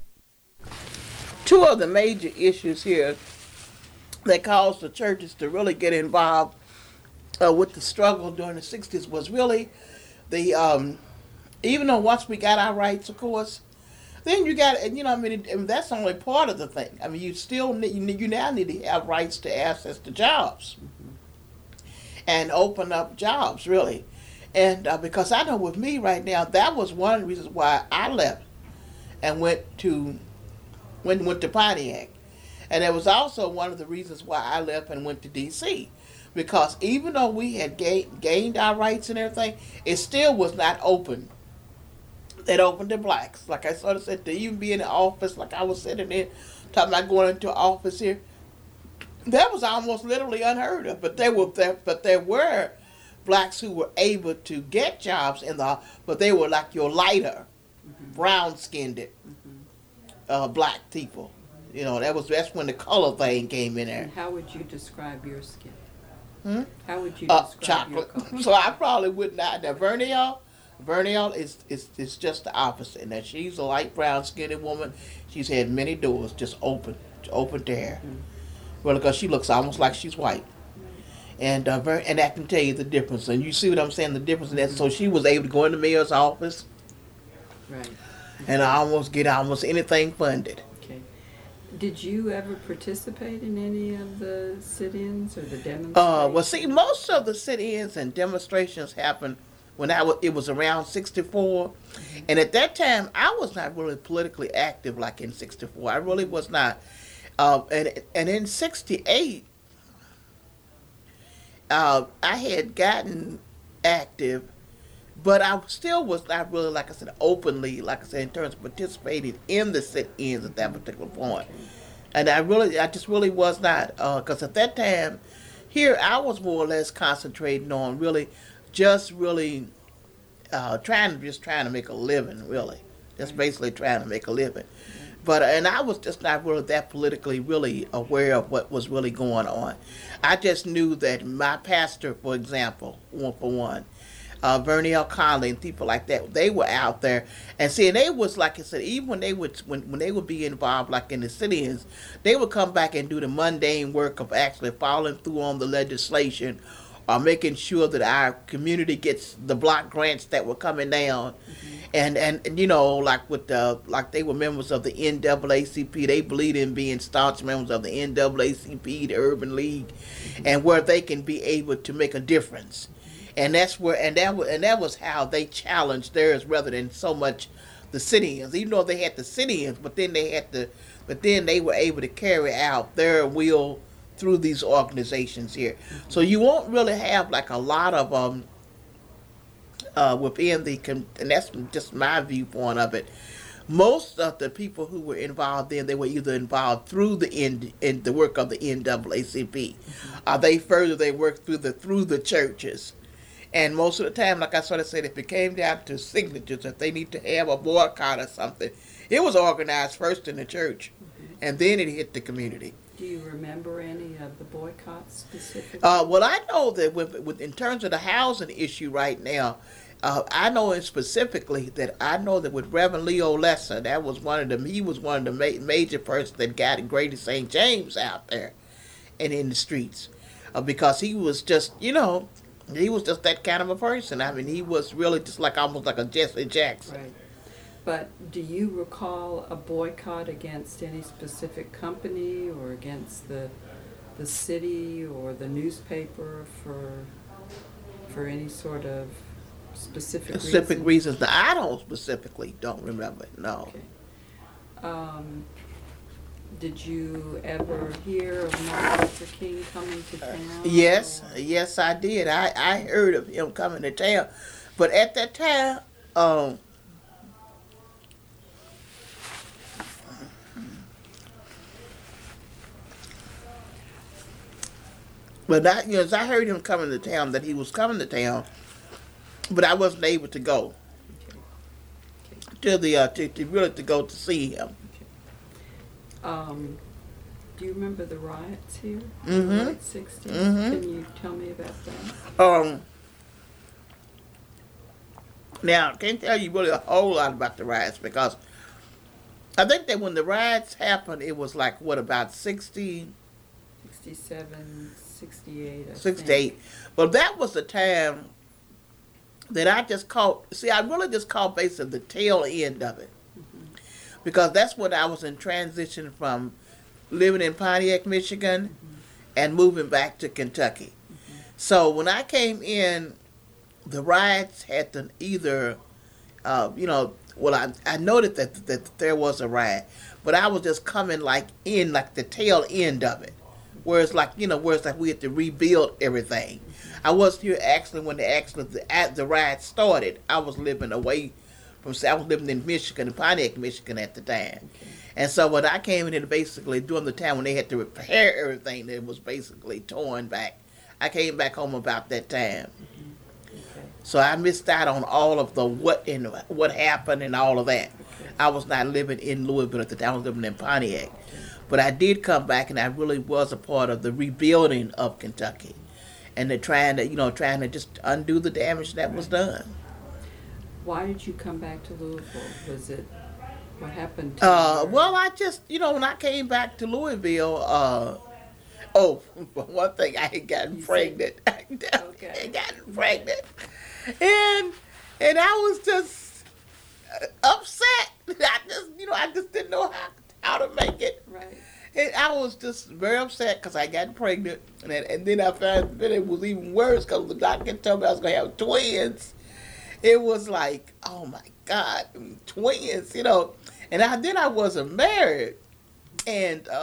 Two of the major issues here that caused the churches to really get involved uh, with the struggle during the sixties was really the um, even though once we got our rights, of course. Then you got, you know, I mean, it, that's only part of the thing. I mean, you still need, you, need, you now need to have rights to access to jobs, mm-hmm. and open up jobs, really. And uh, because I know with me right now, that was one of the reasons why I left and went to went went to Pontiac, and it was also one of the reasons why I left and went to D C Because even though we had ga- gained our rights and everything, it still was not open. That opened to blacks. Like I sort of said, to even be in the office, like I was sitting there, talking about going into an office here, that was almost literally unheard of. But there were there, but there were blacks who were able to get jobs in the, but they were like your lighter, mm-hmm. brown-skinned, mm-hmm. uh, black people. You know, that was that's when the color thing came in there. And how would you describe your skin? Hmm? How would you uh, describe chocolate. your color? So I probably would not. Now, Verniel, Verniel is, is is just the opposite. Now she's a light brown skinned woman. She's had many doors just open, open to her. Mm-hmm. Well, because she looks almost like she's white, and uh, very, and I can tell you the difference. And you see what I'm saying? The difference in that. So she was able to go in the mayor's office, right, and almost get almost anything funded. Okay. Did you ever participate in any of the sit-ins or the demonstrations? Uh, well, see, most of the sit-ins and demonstrations happened when I was, it was around sixty-four. Mm-hmm. And at that time, I was not really politically active like in sixty-four. I really was not. Uh, and and in sixty-eight, uh, I had gotten active, but I still was not really, like I said, openly, like I said, in terms of participating in the sit-ins at that particular point. And I really, I just really was not, because uh, at that time, here I was more or less concentrating on really, just really uh, trying to just trying to make a living, really, just basically trying to make a living. But and I was just not really that politically really aware of what was really going on. I just knew that my pastor, for example, one for one, uh, Vernie L. Conley and people like that, they were out there, and see, and they was, like I said, even when they would when when they would be involved, like in the sit-ins, they would come back and do the mundane work of actually following through on the legislation, or making sure that our community gets the block grants that were coming down. Mm-hmm. And, and and you know, like with the like they were members of the N double A C P. They believe in being staunch members of the N double A C P, the Urban League, and where they can be able to make a difference. And that's where and that was, and that was how they challenged theirs, rather than so much the sit-ins. Even though they had the sit-ins, but then they had to, but then they were able to carry out their will through these organizations here. Mm-hmm. So you won't really have like a lot of um. Uh, within the, and that's just my viewpoint of it. Most of the people who were involved then, they were either involved through the N, in the work of the N double A C P, mm-hmm. or they further they worked through the through the churches. And most of the time, like I sort of said, if it came down to signatures, if they need to have a boycott or something, it was organized first in the church, mm-hmm. and then it hit the community. Do you remember any of the boycotts specifically? Uh, well, I know that with, with in terms of the housing issue right now, uh, I know it specifically that I know that with Reverend Leo Lesser, that was one of them. He was one of the ma- major persons that got Greater Saint James out there and in the streets, uh, because he was just, you know, he was just that kind of a person. I mean, he was really just like almost like a Jesse Jackson. Right. But do you recall a boycott against any specific company or against the the city or the newspaper for for any sort of specific specific reason? reasons? Now, I don't specifically don't remember. No. Okay. Um, did you ever hear of Martin Luther King coming to town? Uh, yes, or? yes, I did. I I heard of him coming to town, but at that time, um. But I, you know, as I heard him coming to town, that he was coming to town, but I wasn't able to go Okay. Okay. to the uh, to, to really to go to see him. Okay. Um, do you remember the riots here in Mm-hmm. the late sixties? Mm-hmm. Can you tell me about that? Um. Now, I can't tell you really a whole lot about the riots, because I think that when the riots happened, it was like what, about sixty. sixty-seven, sixty-eight, I sixty-eight. think. Well, that was the time that I just caught, see, I really just caught basically the tail end of it. Mm-hmm. Because that's when I was in transition from living in Pontiac, Michigan, mm-hmm. and moving back to Kentucky. Mm-hmm. So when I came in, the riots had to either, uh, you know, well, I, I noted that, that there was a riot, but I was just coming like in like the tail end of it. Whereas, like, you know, whereas like we had to rebuild everything. I was here actually when the actually the, at the riot started. I was living away from. I was living in Michigan, in Pontiac, Michigan at the time. Okay. And so when I came in, basically during the time when they had to repair everything that was basically torn back, I came back home about that time. Mm-hmm. Okay. So I missed out on all of the what and what happened and all of that. Okay. I was not living in Louisville at the time. I was living in Pontiac. Okay. But I did come back, and I really was a part of the rebuilding of Kentucky, and the trying to, you know, trying to just undo the damage that was done. Why did you come back to Louisville? Was it what happened to Uh, you? well, I just, you know, when I came back to Louisville, uh, oh, one thing, I had gotten You pregnant. I Okay. had gotten pregnant, and and I was just upset. I just, you know, I just didn't know how. how to make it. Right. And I was just very upset because I got pregnant. And then, and then I found that it was even worse because the doctor told me I was going to have twins. It was like, oh my God, twins, you know. And I, then I wasn't married. And um,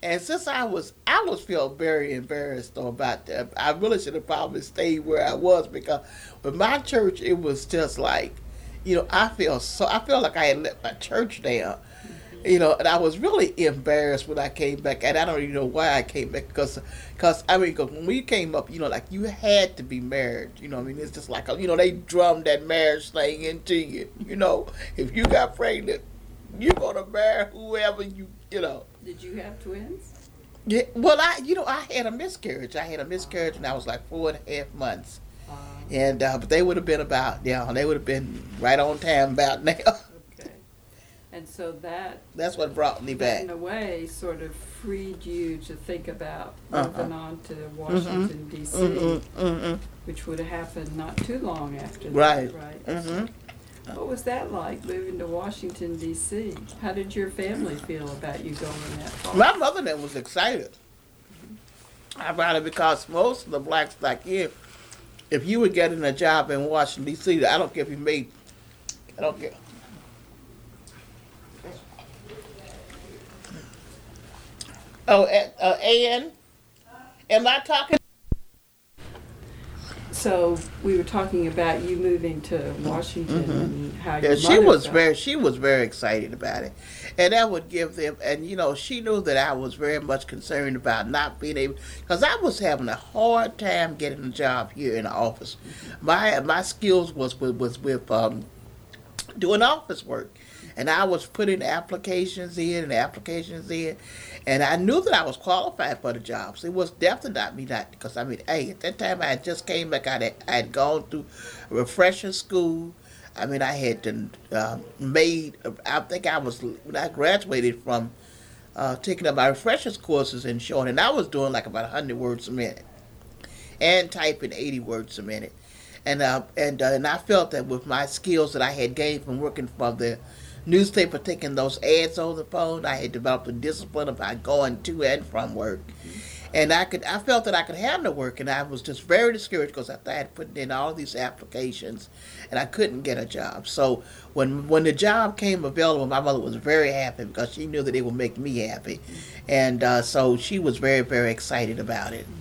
And since I was, I was felt very embarrassed though about that. I really should have probably stayed where I was because with my church, it was just like, you know, I feel so, I felt like I had let my church down, you know, and I was really embarrassed when I came back. And I don't even know why I came back because, because I mean, cause when we came up, you know, like you had to be married, you know, I mean, it's just like, you know, they drummed that marriage thing into you, you know, if you got pregnant, you're going to marry whoever you, you know. Did you have twins? Yeah, well, I, you know, I had a miscarriage. I had a miscarriage when I was like four and a half months. Uh, And, uh, but they would have been about, yeah, they would have been right on time about now. okay. And so that, That's what brought me that back. in a way, sort of freed you to think about Uh-huh. moving on to Washington, D C, Mm-mm, mm-mm. which would have happened not too long after that, Right. right? Mm-hmm. What was that like, moving to Washington, D C? How did your family feel about you going that far? My mother then was excited about it because most of the blacks like you, if you were getting a job in Washington, D C, I don't care if you made, I don't care. Oh, uh, uh, Ann, am I talking? So we were talking about you moving to Washington and how your Yeah, she mother was felt. very, she was very excited about it, and that would give them, and you know, she knew that I was very much concerned about not being able, because I was having a hard time getting a job here in the office. My my skills was with was with um, doing office work, and I was putting applications in and applications in, and I knew that I was qualified for the jobs. It was definitely not me not, because I mean, hey, at that time I had just came back. I had, I had gone through a refresher school. I mean, I had done, uh, made. I think I was when I graduated from uh, taking up my refreshers courses in short, and I was doing like about a hundred words a minute, and typing eighty words a minute, and uh, and uh, and I felt that with my skills that I had gained from working for the newspaper, taking those ads on the phone, I had developed a discipline about going to and from work. And I could, I felt that I could handle work, and I was just very discouraged because I had put in all these applications, and I couldn't get a job. So when when the job came available, my mother was very happy because she knew that it would make me happy, and uh, so she was very very excited about it.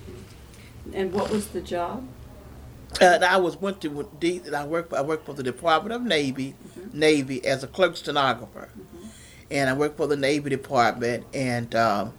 And what was the job? And I was went to D, I worked I worked for the Department of Navy, Mm-hmm. Navy as a clerk stenographer, Mm-hmm. and I worked for the Navy Department, and um,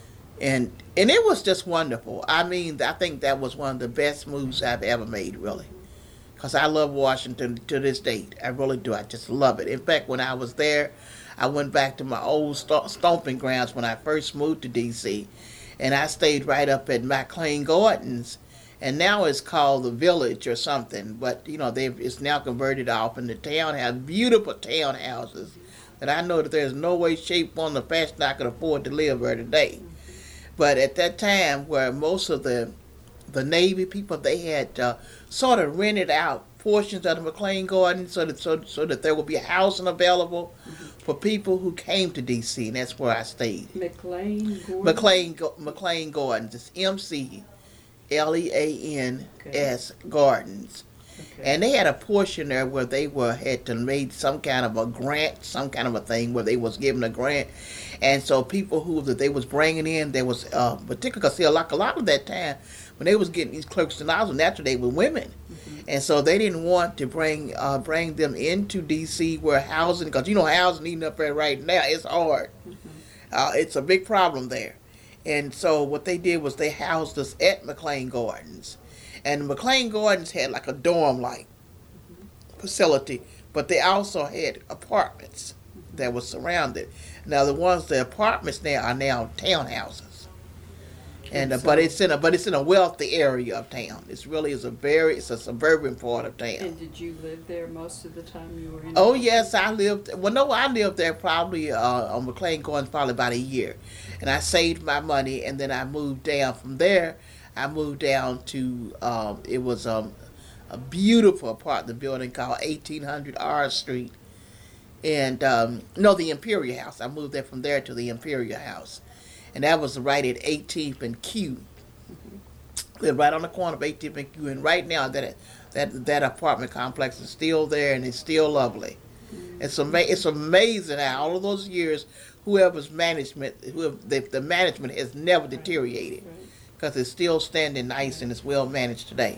and and it was just wonderful. I mean, I think that was one of the best moves I've ever made, really, because I love Washington to this date. I really do. I just love it. In fact, when I was there, I went back to my old st- stomping grounds when I first moved to D C, and I stayed right up at McLean Gardens. And now it's called the Village or something, but you know they've it's now converted off into townhouse, beautiful townhouses that I know that there's no way, shape, form, or fashion I could afford to live there today. But at that time, where most of the the Navy people they had uh, sort of rented out portions of the McLean Garden so that so, so that there would be housing available for people who came to D C, and that's where I stayed. McLean Gordon? McLean McLean Gardens, it's M C L E A N S Gardens. Okay. And they had a portion there where they were had to made some kind of a grant, some kind of a thing where they was given a grant, and so people who that they was bringing in, there was uh, particularly because see a lot, a lot of that time when they was getting these clerks and hours, naturally they were women, Mm-hmm. and so they didn't want to bring uh, bring them into D C where housing, because you know housing even up there right now it's hard, Mm-hmm. uh, it's a big problem there. And so what they did was they housed us at McLean Gardens. And McLean Gardens had like a dorm-like facility, but they also had apartments that were surrounded. Now the ones, the apartments now are now townhouses. And uh, So- but it's in a but it's in a wealthy area of town. It's really is a very it's a suburban part of town. And did you live there most of the time you were in? Oh yes, I lived. Well, no, I lived there probably uh, on McLean Gardens probably about a year, and I saved my money, and then I moved down from there. I moved down to um, it was um, a beautiful apartment building called eighteen hundred R Street, and um, no, the Imperial House. I moved there from there to the Imperial House, and that was right at eighteenth and Q. Lived right on the corner of eighteenth and Q, and right now that that that apartment complex is still there and it's still lovely. It's ama- It's amazing how all of those years whoever's management, whoever the, the management has never deteriorated because it's still standing nice and it's well managed today.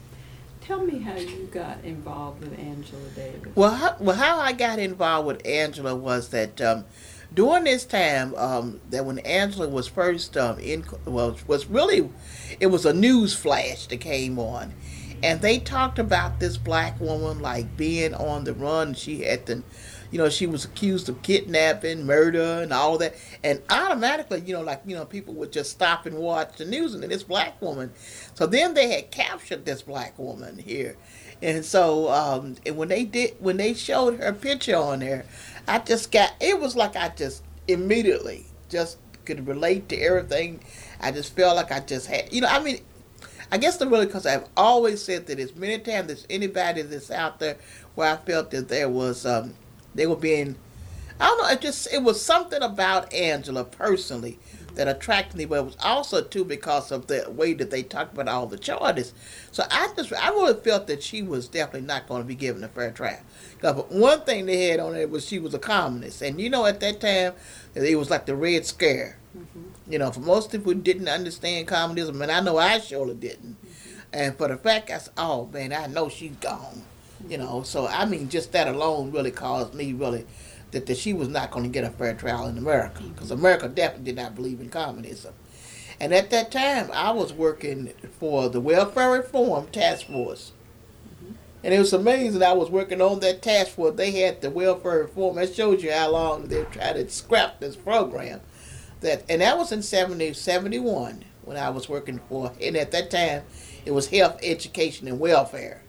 Tell me how you got involved with Angela Davis. Well, how, well, how I got involved with Angela was that um, during this time, um, that when Angela was first um, in, well, was really, it was a news flash that came on, and they talked about this black woman like being on the run. She had to, you know, she was accused of kidnapping, murder, and all that, and automatically, you know, like you know, people would just stop and watch the news, and then this black woman. So then they had captured this black woman here, and so um, and when they did, when they showed her picture on there, I just got, it was like I just immediately just could relate to everything. I just felt like I just had, you know, I mean, I guess the really because I've always said that as many times as anybody that's out there where I felt that there was, um, they were being, I don't know, it just, it was something about Angela personally that attracted me, but it was also too because of the way that they talked about all the charges. So I just, I really felt that she was definitely not going to be given a fair trial. Because one thing they had on it was she was a communist, and you know at that time it was like the Red Scare. Mm-hmm. You know, for most people who didn't understand communism, and I know I surely didn't. Mm-hmm. And for the fact I said, oh man, I know she's gone. You know, so I mean, just that alone really caused me really that, that she was not going to get a fair trial in America, because America definitely did not believe in communism. And at that time, I was working for the Welfare Reform Task Force. Mm-hmm. And it was amazing. I was working on that task force. They had the Welfare Reform. That shows you how long they tried to scrap this program. That And that was in seventy, seventy-one when I was working for, and at that time, it was health, education, and welfare.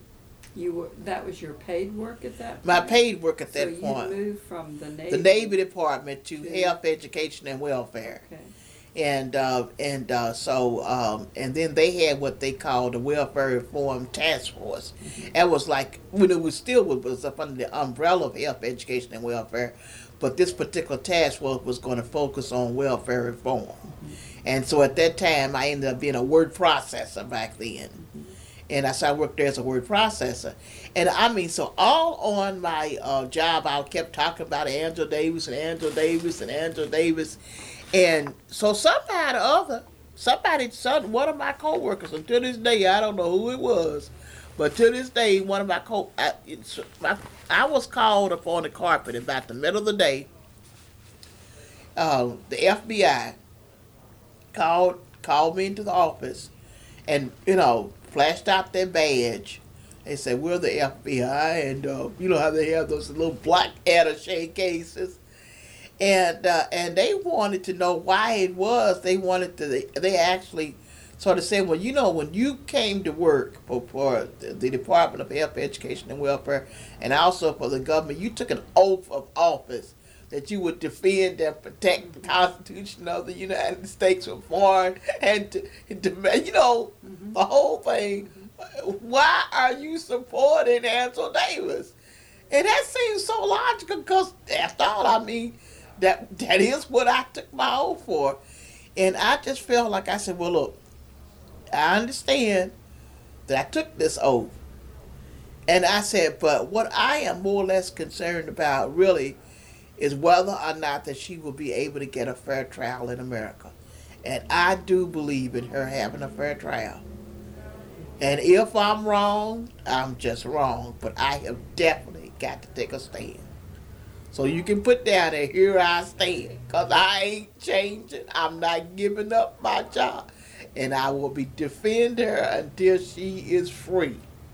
You were, that was your paid work at that point? My paid work at that so point. So you moved from the Navy? The Navy Department to, to health, education, and welfare. Okay. And uh, and uh, so um, and then they had what they called the Welfare Reform Task Force. Mm-hmm. It was like when it was still it was up under the umbrella of health, education, and welfare, but this particular task force was going to focus on welfare reform. Mm-hmm. And so at that time, I ended up being a word processor back then. Mm-hmm. And I started working there as a word processor. And I mean, so all on my uh, job, I kept talking about Angela Davis and Angela Davis and Angela Davis. And so somehow or other, somebody, some, one of my coworkers, and to this day, I don't know who it was, but to this day, one of my co, I, it's, my, I was called up on the carpet about the middle of the day. Uh, the F B I called called me into the office, and you know, flashed out their badge. They said, "We're the F B I," and uh, you know how they have those little black attaché cases. And uh, and they wanted to know why it was. They wanted to. They, they actually sort of said, well, you know, when you came to work for, for the, the Department of Health, Education, and Welfare, and also for the government, you took an oath of office that you would defend and protect the Constitution of the United States from foreign and to, to you know, mm-hmm. the whole thing. Why are you supporting Angela Davis? And that seems so logical because after all, I mean, that that is what I took my oath for. And I just felt like I said, well, look, I understand that I took this oath. And I said, but what I am more or less concerned about really is whether or not that she will be able to get a fair trial in America. And I do believe in her having a fair trial. And if I'm wrong, I'm just wrong. But I have definitely got to take a stand. So you can put down there, here I stand. Because I ain't changing. I'm not giving up my job. And I will be defend her until she is free.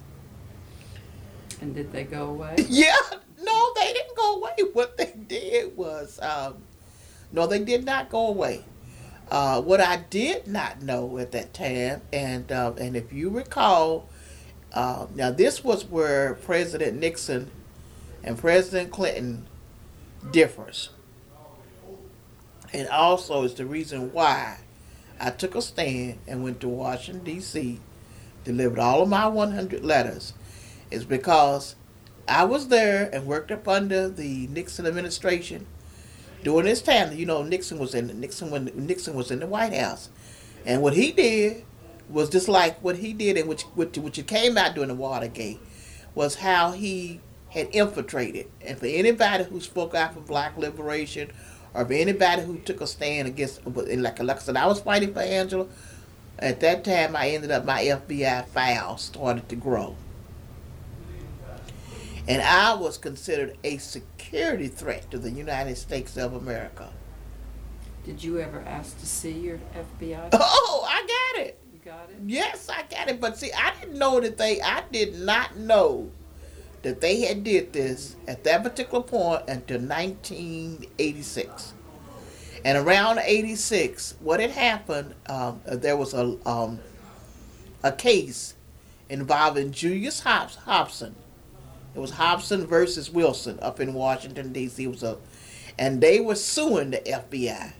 And did they go away? Yeah. No, they didn't go away. What they did was, um, no, they did not go away. Uh, what I did not know at that time, and uh, and if you recall, uh, now this was where President Nixon and President Clinton differs. And also is the reason why I took a stand and went to Washington, D C, delivered all of my one hundred letters, is because I was there and worked up under the Nixon administration during this time. You know, Nixon was in Nixon when Nixon was in the White House, and what he did was just like what he did, and which which which came out during the Watergate, was how he had infiltrated. And for anybody who spoke out for black liberation or of anybody who took a stand against, and like, like I said, I was fighting for Angela. At that time, I ended up, my F B I file started to grow. And I was considered a security threat to the United States of America. Did you ever ask to see your F B I? Oh, I got it. You got it? Yes, I got it. But see, I didn't know that they, I did not know that they had did this at that particular point until nineteen eighty-six. And around eighty-six, what had happened, um, there was a um, a case involving Julius Hobs- Hobson. It was Hobson versus Wilson up in Washington, D C It was a, and they were suing the F B I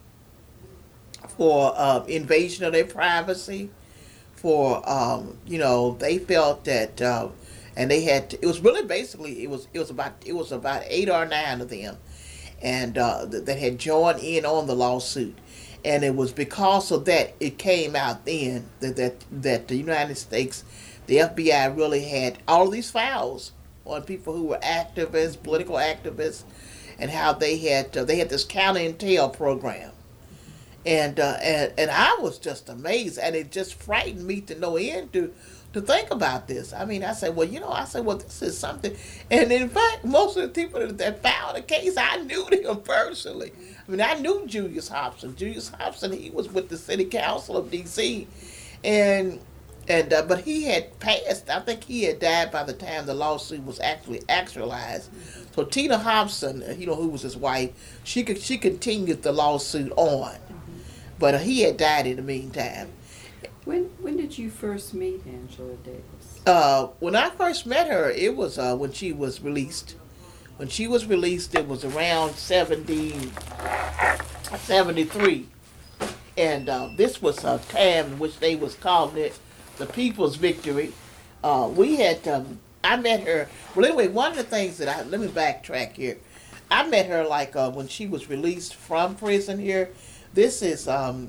for uh, invasion of their privacy, for, um, you know, they felt that, uh, and they had, to, it was really basically, it was it was about it was about eight or nine of them, and uh, that had joined in on the lawsuit. And it was because of that, it came out then that, that, that the United States, the F B I really had all these files on people who were activists, political activists, and how they had uh, they had this counter intel program, and uh, and and I was just amazed, and it just frightened me to no end to to think about this. I mean, I said, well, you know, I said, well, this is something, and in fact, most of the people that filed the case, I knew them personally. I mean, I knew Julius Hobson. Julius Hobson, he was with the City Council of D C, and. And uh, but he had passed. I think he had died by the time the lawsuit was actually actualized. So Tina Hobson, you know, who was his wife, she could she continued the lawsuit on, mm-hmm. but uh, he had died in the meantime. When when did you first meet Angela Davis? Uh, when I first met her, it was uh, when she was released. When she was released, it was around seventy, seventy-three, and uh, this was a time in which they was calling it the People's Victory. Uh, we had, um, I met her, well anyway, one of the things that I, let me backtrack here. I met her like uh, when she was released from prison here. This is, um,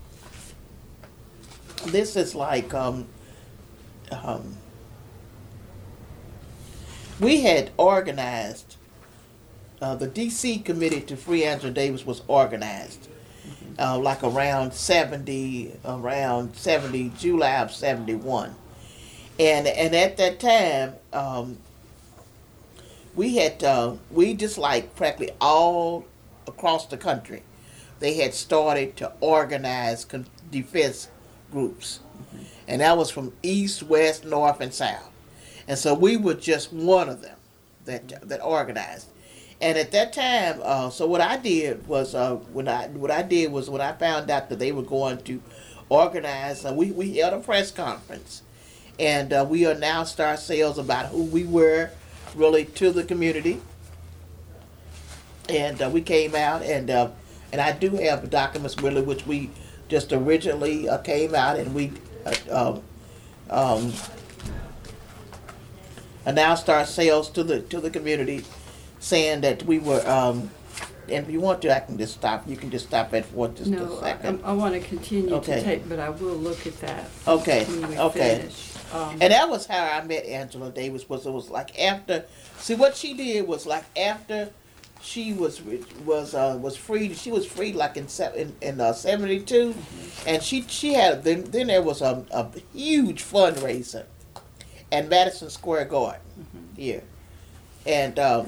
this is like, um, um, we had organized, uh, the D C Committee to Free Angela Davis was organized. Uh, like around seventy, around seventy, July of seventy-one, and and at that time, um, we had uh, we just like practically all across the country, they had started to organize con- defense groups, mm-hmm. and that was from east, west, north, and south, and so we were just one of them that that organized. And at that time, uh, so what I did was uh, when I what I did was when I found out that they were going to organize, uh, we we held a press conference, and uh, we announced ourselves about who we were, really to the community. And uh, we came out, and uh, and I do have documents really which we just originally uh, came out and we uh, um, announced ourselves to the to the community, saying that we were, um, and if you want to, I can just stop. You can just stop it for just no, a second. I, I want to continue okay. to tape, but I will look at that. Okay. When we okay. Finish. Um, and that was how I met Angela Davis. Was it was like after? See, what she did was like after she was was uh, was freed. She was freed like in in, in uh, seventy-two, mm-hmm. and she she had then then there was a, a huge fundraiser at Madison Square Garden mm-hmm. here, and. Um,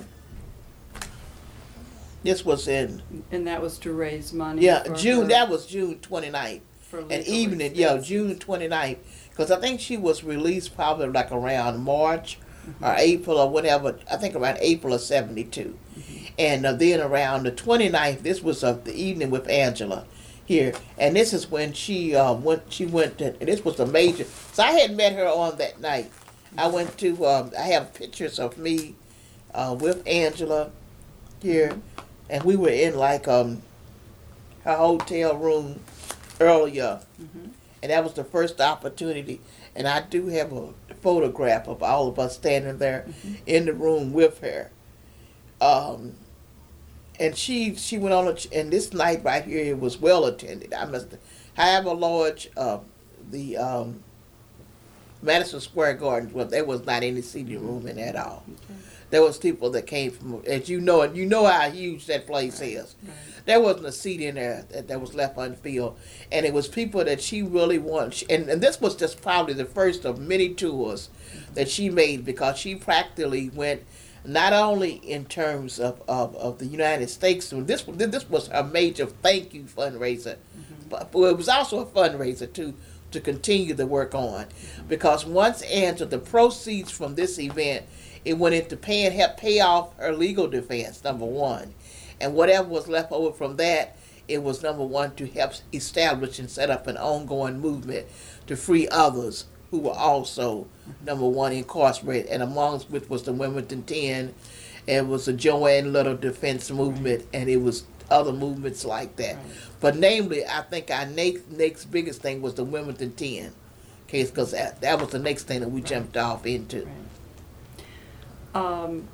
This was in... And that was to raise money Yeah, for June, her, that was June twenty-ninth. For and evening, yeah, June twenty-ninth. Because I think she was released probably like around March mm-hmm. or April or whatever. I think around April of seventy-two. Mm-hmm. And uh, then around the twenty-ninth, this was uh, the evening with Angela here. And this is when she uh, went, she went to, and this was a major... So I had met her on that night. I went to, um, I have pictures of me uh, with Angela here. Mm-hmm. And we were in like um her hotel room earlier, mm-hmm. and that was the first opportunity. And I do have a photograph of all of us standing there mm-hmm. in the room with her. Um, and she she went on, a, and this night right here it was well attended. I must, however large uh, the um Madison Square Garden, well, there was not any seating room in at all. Okay. There was people that came from, as you know, and you know how huge that place Right. is. Right. There wasn't a seat in there that, that was left unfilled, and it was people that she really wanted. And, and this was just probably the first of many tours that she made, because she practically went not only in terms of, of, of the United States. This this was her major thank you fundraiser, Mm-hmm. but, but it was also a fundraiser to to continue the work on, because once Angela, the proceeds from this event, it went into paying help pay off her legal defense, number one. And whatever was left over from that, it was number one to help establish and set up an ongoing movement to free others who were also number one incarcerated, and amongst which was the Wilmington Ten, and it was the Joanne Little Defense Movement, and it was other movements like that. Right. But namely, I think our next next biggest thing was the Wilmington Ten case, because that, that was the next thing that we Right. jumped off into. Right. Um,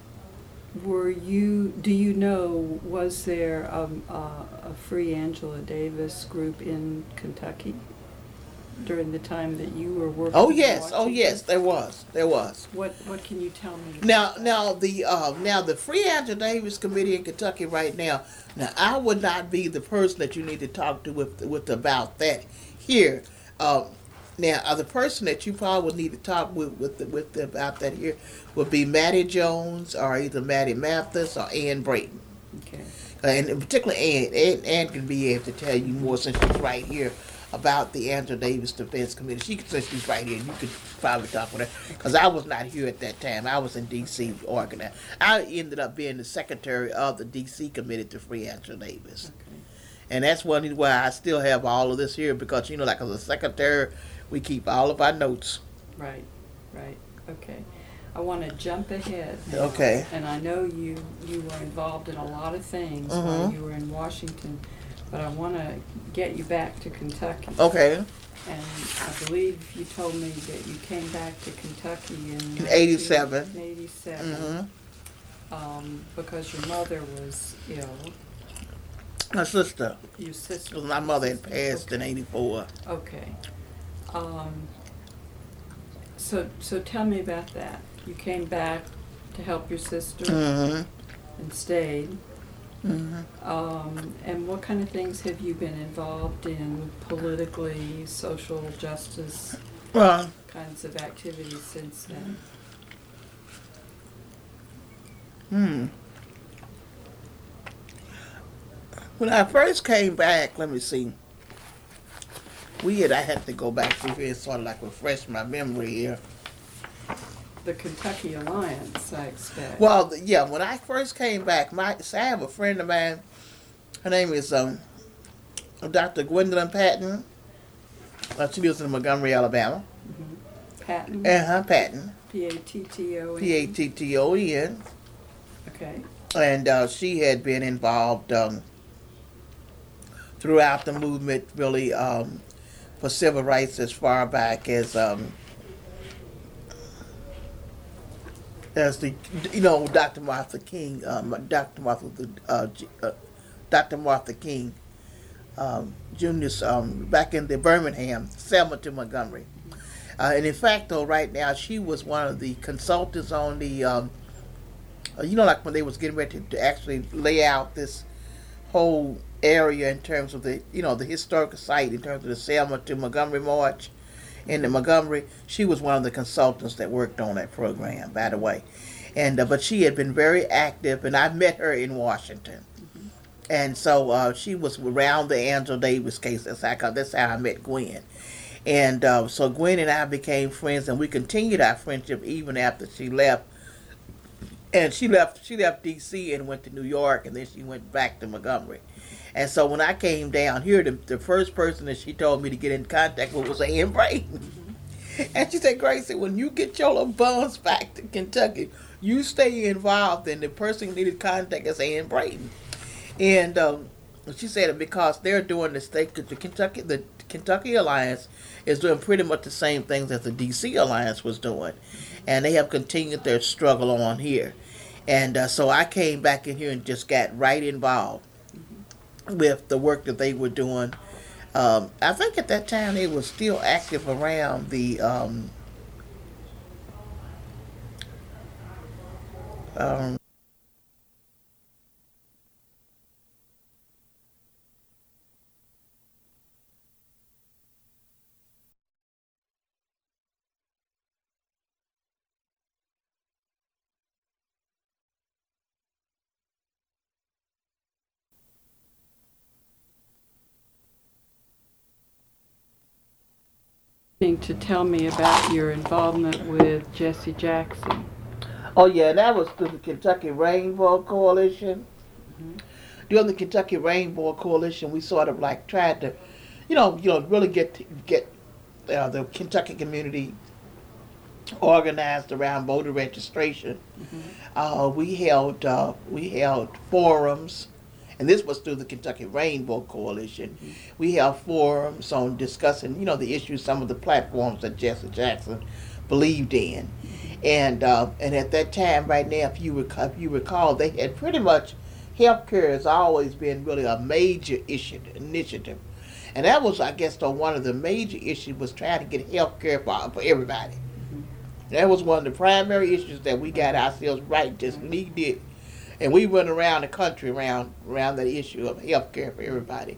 were you, do you know, was there um, uh, a Free Angela Davis group in Kentucky during the time that you were working? Oh in yes, oh Washington? yes, there was, there was. What What can you tell me? Now, now the uh, now the Free Angela Davis Committee in Kentucky right now. Now, I would not be the person that you need to talk to with with about that here. Um, now, uh, the person that you probably would need to talk with with with about that here would be Mattie Jones, or either Mattie Mathis or Ann Brayton. Okay. Uh, and in particular, Ann, Ann, Ann can be able to tell you more, since she's right here, about the Angela Davis Defense Committee. She, since she's right here, you could probably talk with her, because I was not here at that time. I was in D C organizing. I ended up being the secretary of the D C Committee to Free Angela Davis. Okay. And that's one reason why I still have all of this here, because, you know, like as a secretary, we keep all of our notes. Right. Right. Okay. I want to jump ahead now. Okay. And I know you you were involved in a lot of things Mhm. while you were in Washington, but I want to get you back to Kentucky. Okay. And I believe you told me that you came back to Kentucky in In eighty-seven. nineteen eighty-seven, Mm-hmm. um, because your mother was ill. My sister, Your sister. because my mother had sister- passed in eighty-four. Okay. Um, so so tell me about that. You came back to help your sister Mm-hmm. and stayed. Mm-hmm. Um, and what kind of things have you been involved in politically, social justice Well, kinds of activities since then? hmm. When I first came back, let me see. We had, I had to go back through here and sort of like refresh my memory here. The Kentucky Alliance, I expect. Well, the- yeah, when I first came back, my so I have a friend of mine. Her name is um, Doctor Gwendolyn Patton. Uh, she lives in Montgomery, Alabama. Mhm. Patton, And her Patton, P A T T O N. P A T T O N. Okay. And uh, she had been involved um, throughout the movement, really, um, for civil rights as far back as um, as the you know Doctor Martha King, um, Doctor Martha uh, G- uh, Doctor Martha King, um, Junior's um, back in the Birmingham, Selma to Montgomery. Uh, and in fact, though, right now she was one of the consultants on the. Um, Uh, you know, like when they was getting ready to, to actually lay out this whole area in terms of the, you know, the historical site in terms of the Selma to Montgomery March in the Montgomery, she was one of the consultants that worked on that program, by the way. And uh, but she had been very active, and I met her in Washington. Mm-hmm. And so uh, she was around the Angela Davis case. That's how, that's how I met Gwen. And uh, so Gwen and I became friends, and we continued our friendship even after she left. And she left she left D C and went to New York, and then she went back to Montgomery. And so when I came down here, the, the first person that she told me to get in contact with was Ann Brayton. Mm-hmm. And she said, Gracie, when you get your little buns back to Kentucky, you stay involved, and the person you needed contact is Ann Brayton. And um, she said it because they're doing the state, the Kentucky, the Kentucky Alliance is doing pretty much the same things that the D C Alliance was doing. And they have continued their struggle on here. And uh, so I came back in here and just got right involved mm-hmm. with the work that they were doing. Um, I think at that time they were still active around the um, Um, To tell me about your involvement with Jesse Jackson. oh yeah, that was through the Kentucky Rainbow Coalition. Mm-hmm. During the Kentucky Rainbow Coalition, we sort of like tried to, you know, you know, really get get uh, the Kentucky community organized around voter registration. Mm-hmm. Uh, we held uh, we held forums, and this was through the Kentucky Rainbow Coalition. Mm-hmm. We held forums on discussing, you know, the issues, some of the platforms that Jesse Jackson believed in, mm-hmm. and uh, and at that time, right now, if you rec- if you recall, they had pretty much healthcare has always been really a major issue initiative, and that was, I guess, though, one of the major issues was trying to get healthcare for for everybody. That was one of the primary issues that we got ourselves right, just knee deep. And we went around the country around around that issue of health care for everybody.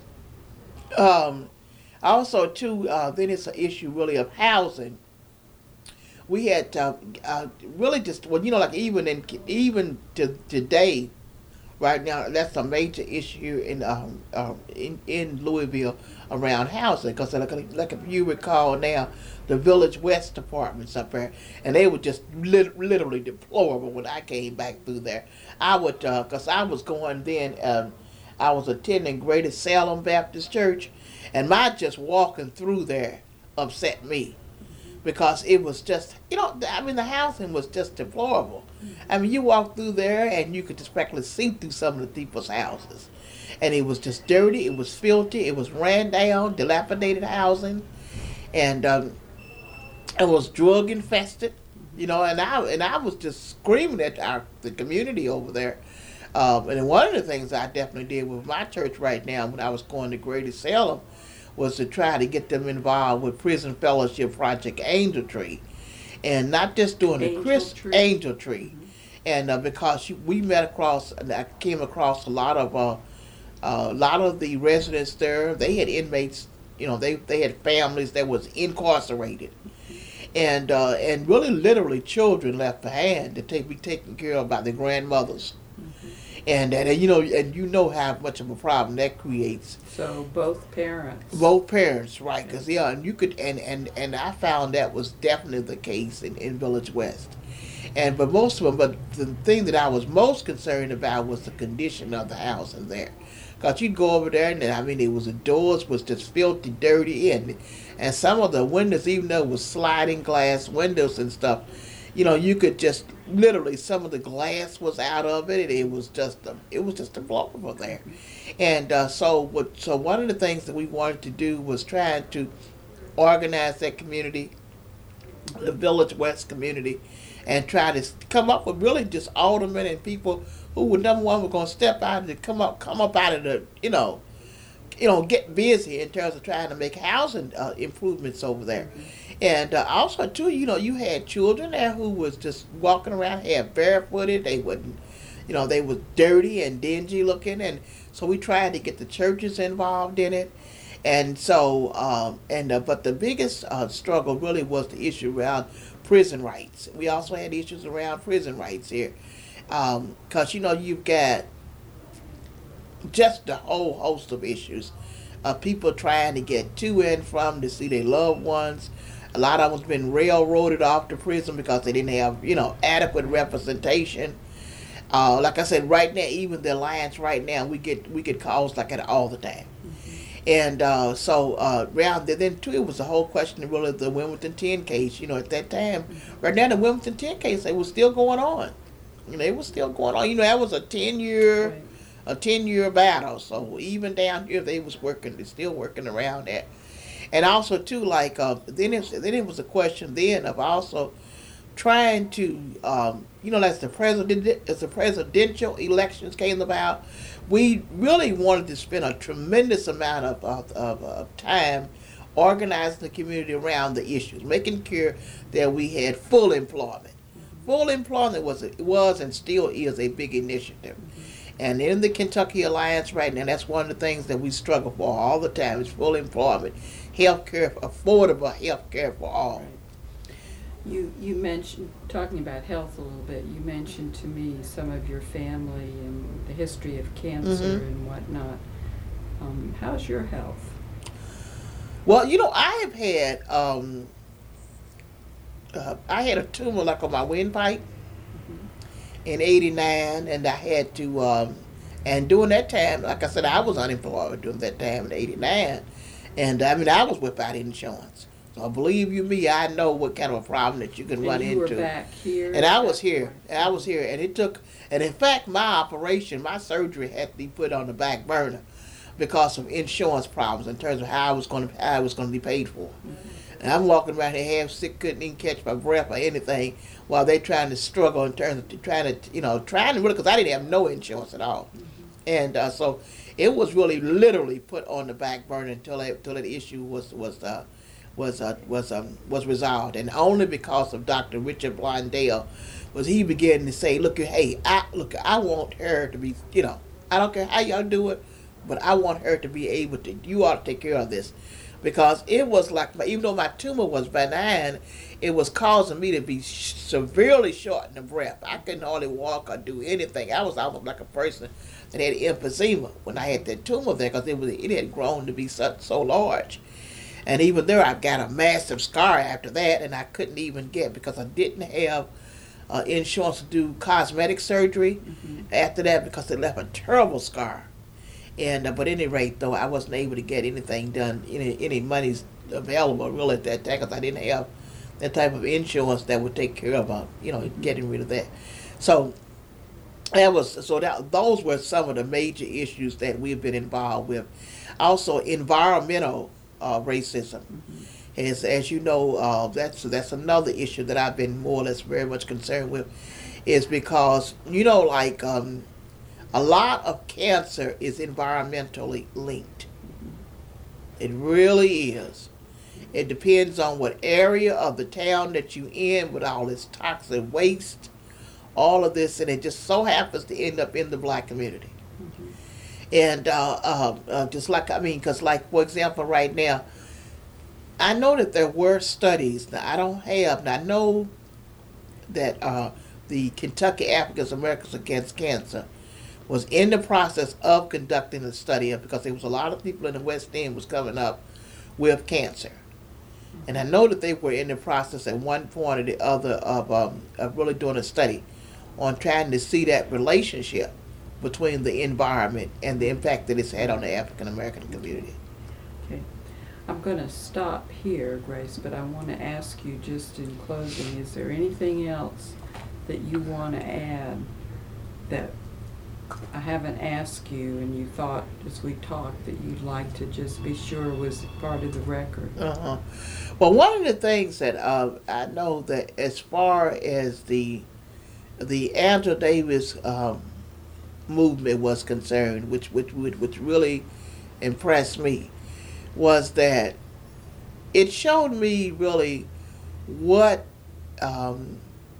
Um, also, too, uh, then it's an issue really of housing. We had uh, uh, really just, well, you know, like even in even to today, right now, that's a major issue in um, uh, in, in Louisville around housing. Because like, like if you recall now, the Village West apartments up there, and they were just lit- literally deplorable when I came back through there. I would, because uh, I was going then, um, I was attending Greater Salem Baptist Church, and my just walking through there upset me. Because it was just, you know, I mean, the housing was just deplorable. I mean, you walk through there and you could just practically see through some of the people's houses. And it was just dirty, it was filthy, it was ran down, dilapidated housing, and um, it was drug infested, you know, and I and I was just screaming at our, the community over there. Um, and one of the things I definitely did with my church right now when I was going to Greater Salem was to try to get them involved with Prison Fellowship Project Angel Tree, and not just doing Angel the Chris Tree. Angel Tree, mm-hmm. and uh, because you, we met across, and I came across a lot of uh, uh, a lot of the residents there. They had inmates, you know, they they had families that was incarcerated, and uh, and really literally children left behind to take be taken care of by their grandmothers. And, and you know and you know how much of a problem that creates. So both parents. Both parents, right? Because yeah, and you could and, and, and I found that was definitely the case in, in Village West. And but most of them, but the thing that I was most concerned about was the condition of the house in there. Because you'd go over there and I mean, it was the doors was just filthy, dirty, and and some of the windows, even though it was sliding glass windows and stuff, you know, you could just literally, some of the glass was out of it, and it was just a, it was just deplorable there. And uh, so what? So one of the things that we wanted to do was try to organize that community, the Village West community, and try to come up with really just aldermen and people who were number one were going to step out and come up, come up out of the, you know, you know, get busy in terms of trying to make housing uh, improvements over there. And uh, also, too, you know, you had children there who was just walking around, had barefooted. They wouldn't, you know, they was dirty and dingy looking. And so we tried to get the churches involved in it. And so, um, and uh, but the biggest uh, struggle really was the issue around prison rights. We also had issues around prison rights here. Because, um, you know, you've got just a whole host of issues. Uh, people trying to get to and from to see their loved ones. A lot of them's been railroaded off to prison because they didn't have, you know, adequate representation. Uh, like I said, right now, even the Alliance right now, we get we get calls like that all the time. Mm-hmm. And uh, so uh, around there, then too, it was the whole question of really the Wilmington ten case. You know, at that time, mm-hmm. right now, the Wilmington ten case, it was still going on. You know, it was still going on. You know, that was a ten year. Right. A ten-year battle, so even down here they was working, they're still working around that. And also too, like uh, then it then it was a question then of also trying to, um, you know, as the president as the presidential elections came about, we really wanted to spend a tremendous amount of of, of, of time organizing the community around the issues, making sure that we had full employment. full employment was was and still is a big initiative. And in the Kentucky Alliance right now, that's one of the things that we struggle for all the time is full employment, health care, affordable health care for all. You you mentioned, talking about health a little bit, you mentioned to me some of your family and the history of cancer Mhm. and whatnot. Um, how's your health? Well, you know, I have had, um, uh, I had a tumor like on my windpipe in eighty-nine, and I had to, um, and during that time, like I said, I was unemployed during that time in eighty-nine, and I mean, I was without insurance. So believe you me, I know what kind of a problem that you can And run you into. were back here? And I was here, and I was here, and it took, and in fact, my operation, my surgery had to be put on the back burner because of insurance problems in terms of how I was going to, how I was going to be paid for. And I'm walking around here half sick, couldn't even catch my breath or anything, while they're trying to struggle in terms of trying to, you know, trying to really, because I didn't have no insurance at all. And uh, so it was really literally put on the back burner until it, until that issue was was uh, was uh, was um, was resolved, and only because of Doctor Richard Blondell was he began to say, "Look, hey, I look, I want her to be, you know, I don't care how y'all do it, but I want her to be able to. You ought to take care of this." Because it was like, even though my tumor was benign, it was causing me to be sh- severely short in the breath. I couldn't hardly walk or do anything. I was almost like a person that had emphysema when I had that tumor there, because it was it had grown to be so, so large. And even there, I got a massive scar after that, and I couldn't even get, because I didn't have uh, insurance to do cosmetic surgery Mm-hmm. after that, because it left a terrible scar. And uh, but at any rate, though, I wasn't able to get anything done, any any monies available really at that time, because I didn't have that type of insurance that would take care of, uh, you know, getting rid of that. So that was so that those were some of the major issues that we've been involved with. Also, environmental uh, racism. Mm-hmm. As as you know, uh, that's that's another issue that I've been more or less very much concerned with, is because you know, like. Um, A lot of cancer is environmentally linked. It really is. It depends on what area of the town that you in with all this toxic waste, all of this, and it just so happens to end up in the black community. Mm-hmm. And uh, uh, uh, just like, I mean, because like, for example, right now, I know that there were studies, now I don't have, now I know that uh, the Kentucky African Americans Against Cancer was in the process of conducting a study of, because there was a lot of people in the West End was coming up with cancer. And I know that they were in the process at one point or the other of, um, of really doing a study on trying to see that relationship between the environment and the impact that it's had on the African American community. Okay. I'm going to stop here, Grace, but I want to ask you just in closing, is there anything else that you want to add that I haven't asked you and you thought as we talked that you'd like to just be sure was part of the record? Uh-huh. Well, one of the things that uh, I know that as far as the the Angela Davis um, movement was concerned, which which which really impressed me, was that it showed me really what um,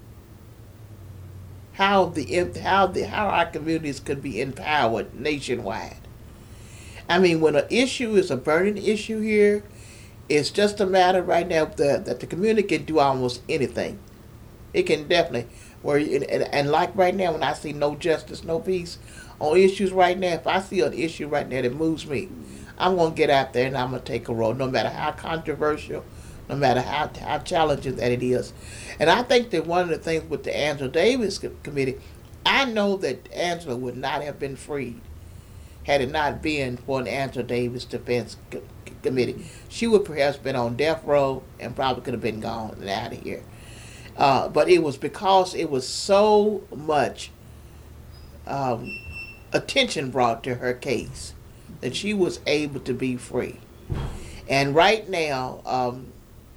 how the how the how our communities could be empowered nationwide. I mean, when an issue is a burning issue here, it's just a matter right now that that the community can do almost anything. It can definitely. Where and, and, and like right now, when I see no justice, no peace on issues right now, if I see an issue right now that moves me, I'm gonna get out there and I'm gonna take a role, no matter how controversial, no matter how how challenging that it is. And I think that one of the things with the Angela Davis committee, I know that Angela would not have been freed had it not been for an Angela Davis Defense Co- Committee. She would perhaps been on death row and probably could have been gone and out of here. Uh, but it was because it was so much um, attention brought to her case that she was able to be free. And right now, um,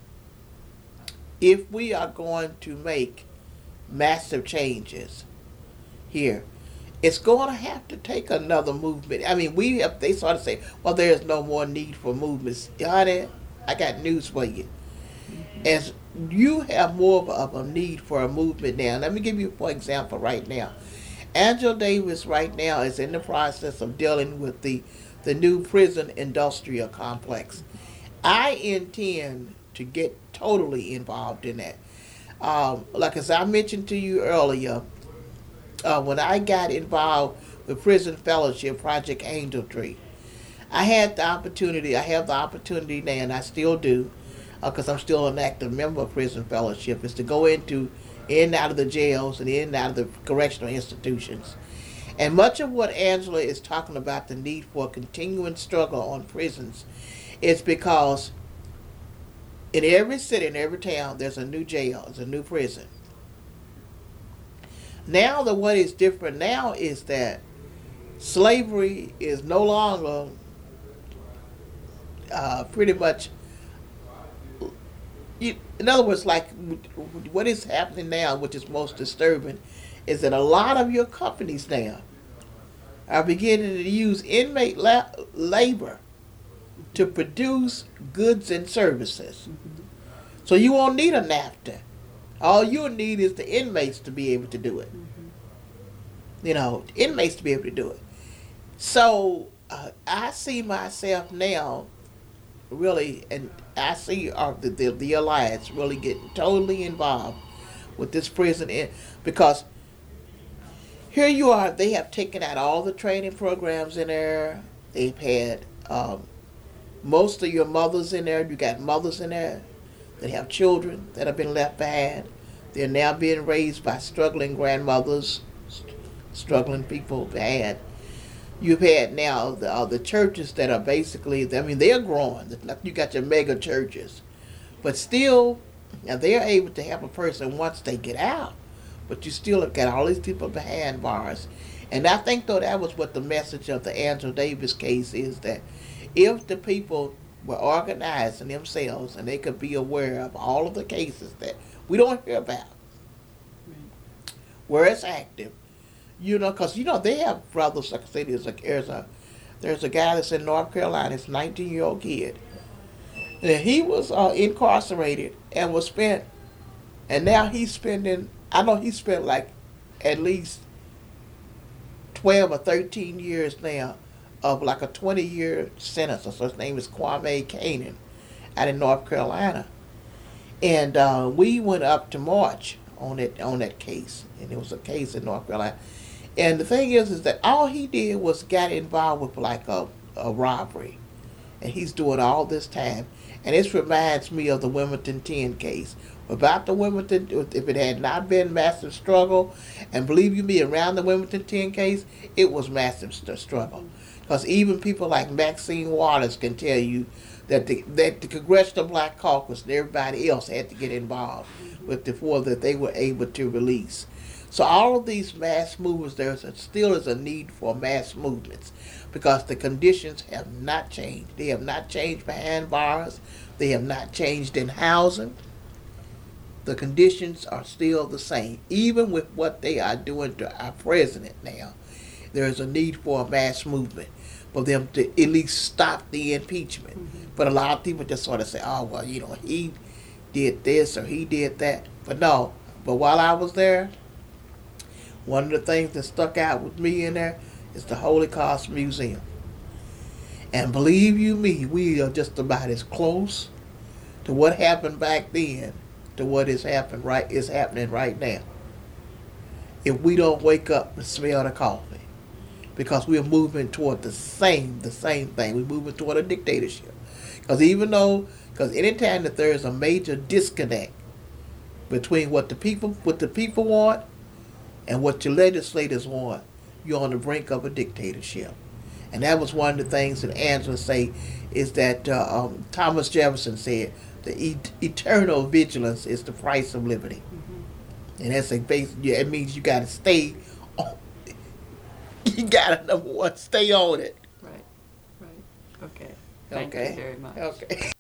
if we are going to make massive changes here, it's going to have to take another movement. I mean, we have, they sort of say, well, there's no more need for movements. Honey, I got news for you. As you have more of a, of a need for a movement now. Let me give you for example right now. Angela Davis right now is in the process of dealing with the the new prison industrial complex. I intend to get totally involved in that. Um, like as I mentioned to you earlier, uh, when I got involved with Prison Fellowship Project Angel Tree, I had the opportunity, I have the opportunity now, and I still do, because uh, I'm still an active member of Prison Fellowship, is to go into, in and out of the jails and in and out of the correctional institutions. And much of what Angela is talking about, the need for a continuing struggle on prisons, is because in every city, in every town, there's a new jail, there's a new prison. Now the what is different now is that slavery is no longer uh, pretty much, you, in other words, like what is happening now, which is most disturbing, is that a lot of your companies now are beginning to use inmate la- labor to produce goods and services. Mm-hmm. So you won't need a NAFTA. All you'll need is the inmates to be able to do it. Mm-hmm. You know, inmates to be able to do it. So uh, I see myself now really, and I see uh, the, the, the Alliance really getting totally involved with this prison in, because here you are, they have taken out all the training programs in there. They've had um, most of your mothers in there. You got mothers in there that have children that have been left behind. They're now being raised by struggling grandmothers, st- struggling people behind. You've had now the, uh, the churches that are basically, I mean, they're growing. You got your mega churches. But still, now they're able to help a person once they get out. But you still have got all these people behind bars. And I think, though, that was what the message of the Angela Davis case is, that if the people were organizing themselves and they could be aware of all of the cases that we don't hear about, right, where it's active, you know, because, you know, they have brothers, like I said, there's a, there's a, there's a guy that's in North Carolina, it's a nineteen-year-old kid. And he was uh, incarcerated and was spent, and now he's spending, I know he spent like at least twelve or thirteen years now of like a twenty-year sentence. So his name is Kwame Canaan out in North Carolina. And uh, we went up to March on it on that case. And it was a case in North Carolina. And the thing is, is that all he did was got involved with like a, a robbery. And he's doing all this time. And this reminds me of the Wilmington ten case. About the Wilmington, if it had not been massive struggle, and believe you me, around the Wilmington ten case, it was massive st- struggle. Because even people like Maxine Waters can tell you that the, that the Congressional Black Caucus and everybody else had to get involved with before that they were able to release. So all of these mass movements, there still is a need for mass movements because the conditions have not changed. They have not changed behind bars. They have not changed in housing. The conditions are still the same. Even with what they are doing to our president now, there is a need for a mass movement for them to at least stop the impeachment. Mm-hmm. But a lot of people just sort of say, oh, well, you know, he did this or he did that. But no, but while I was there, one of the things that stuck out with me in there is the Holocaust Museum. And believe you me, we are just about as close to what happened back then to what is happening right is happening right now. If we don't wake up and smell the coffee, because we're moving toward the same the same thing, we're moving toward a dictatorship. Because even though, because anytime that there is a major disconnect between what the people what the people want and what your legislators want, you're on the brink of a dictatorship. And that was one of the things that Angela say is that uh, um, Thomas Jefferson said, the et- eternal vigilance is the price of liberty. Mm-hmm. And that's a base. Yeah, it means you got to stay on. You got to, number one, stay on it. Right, right. Okay. Thank okay. you very much. Okay.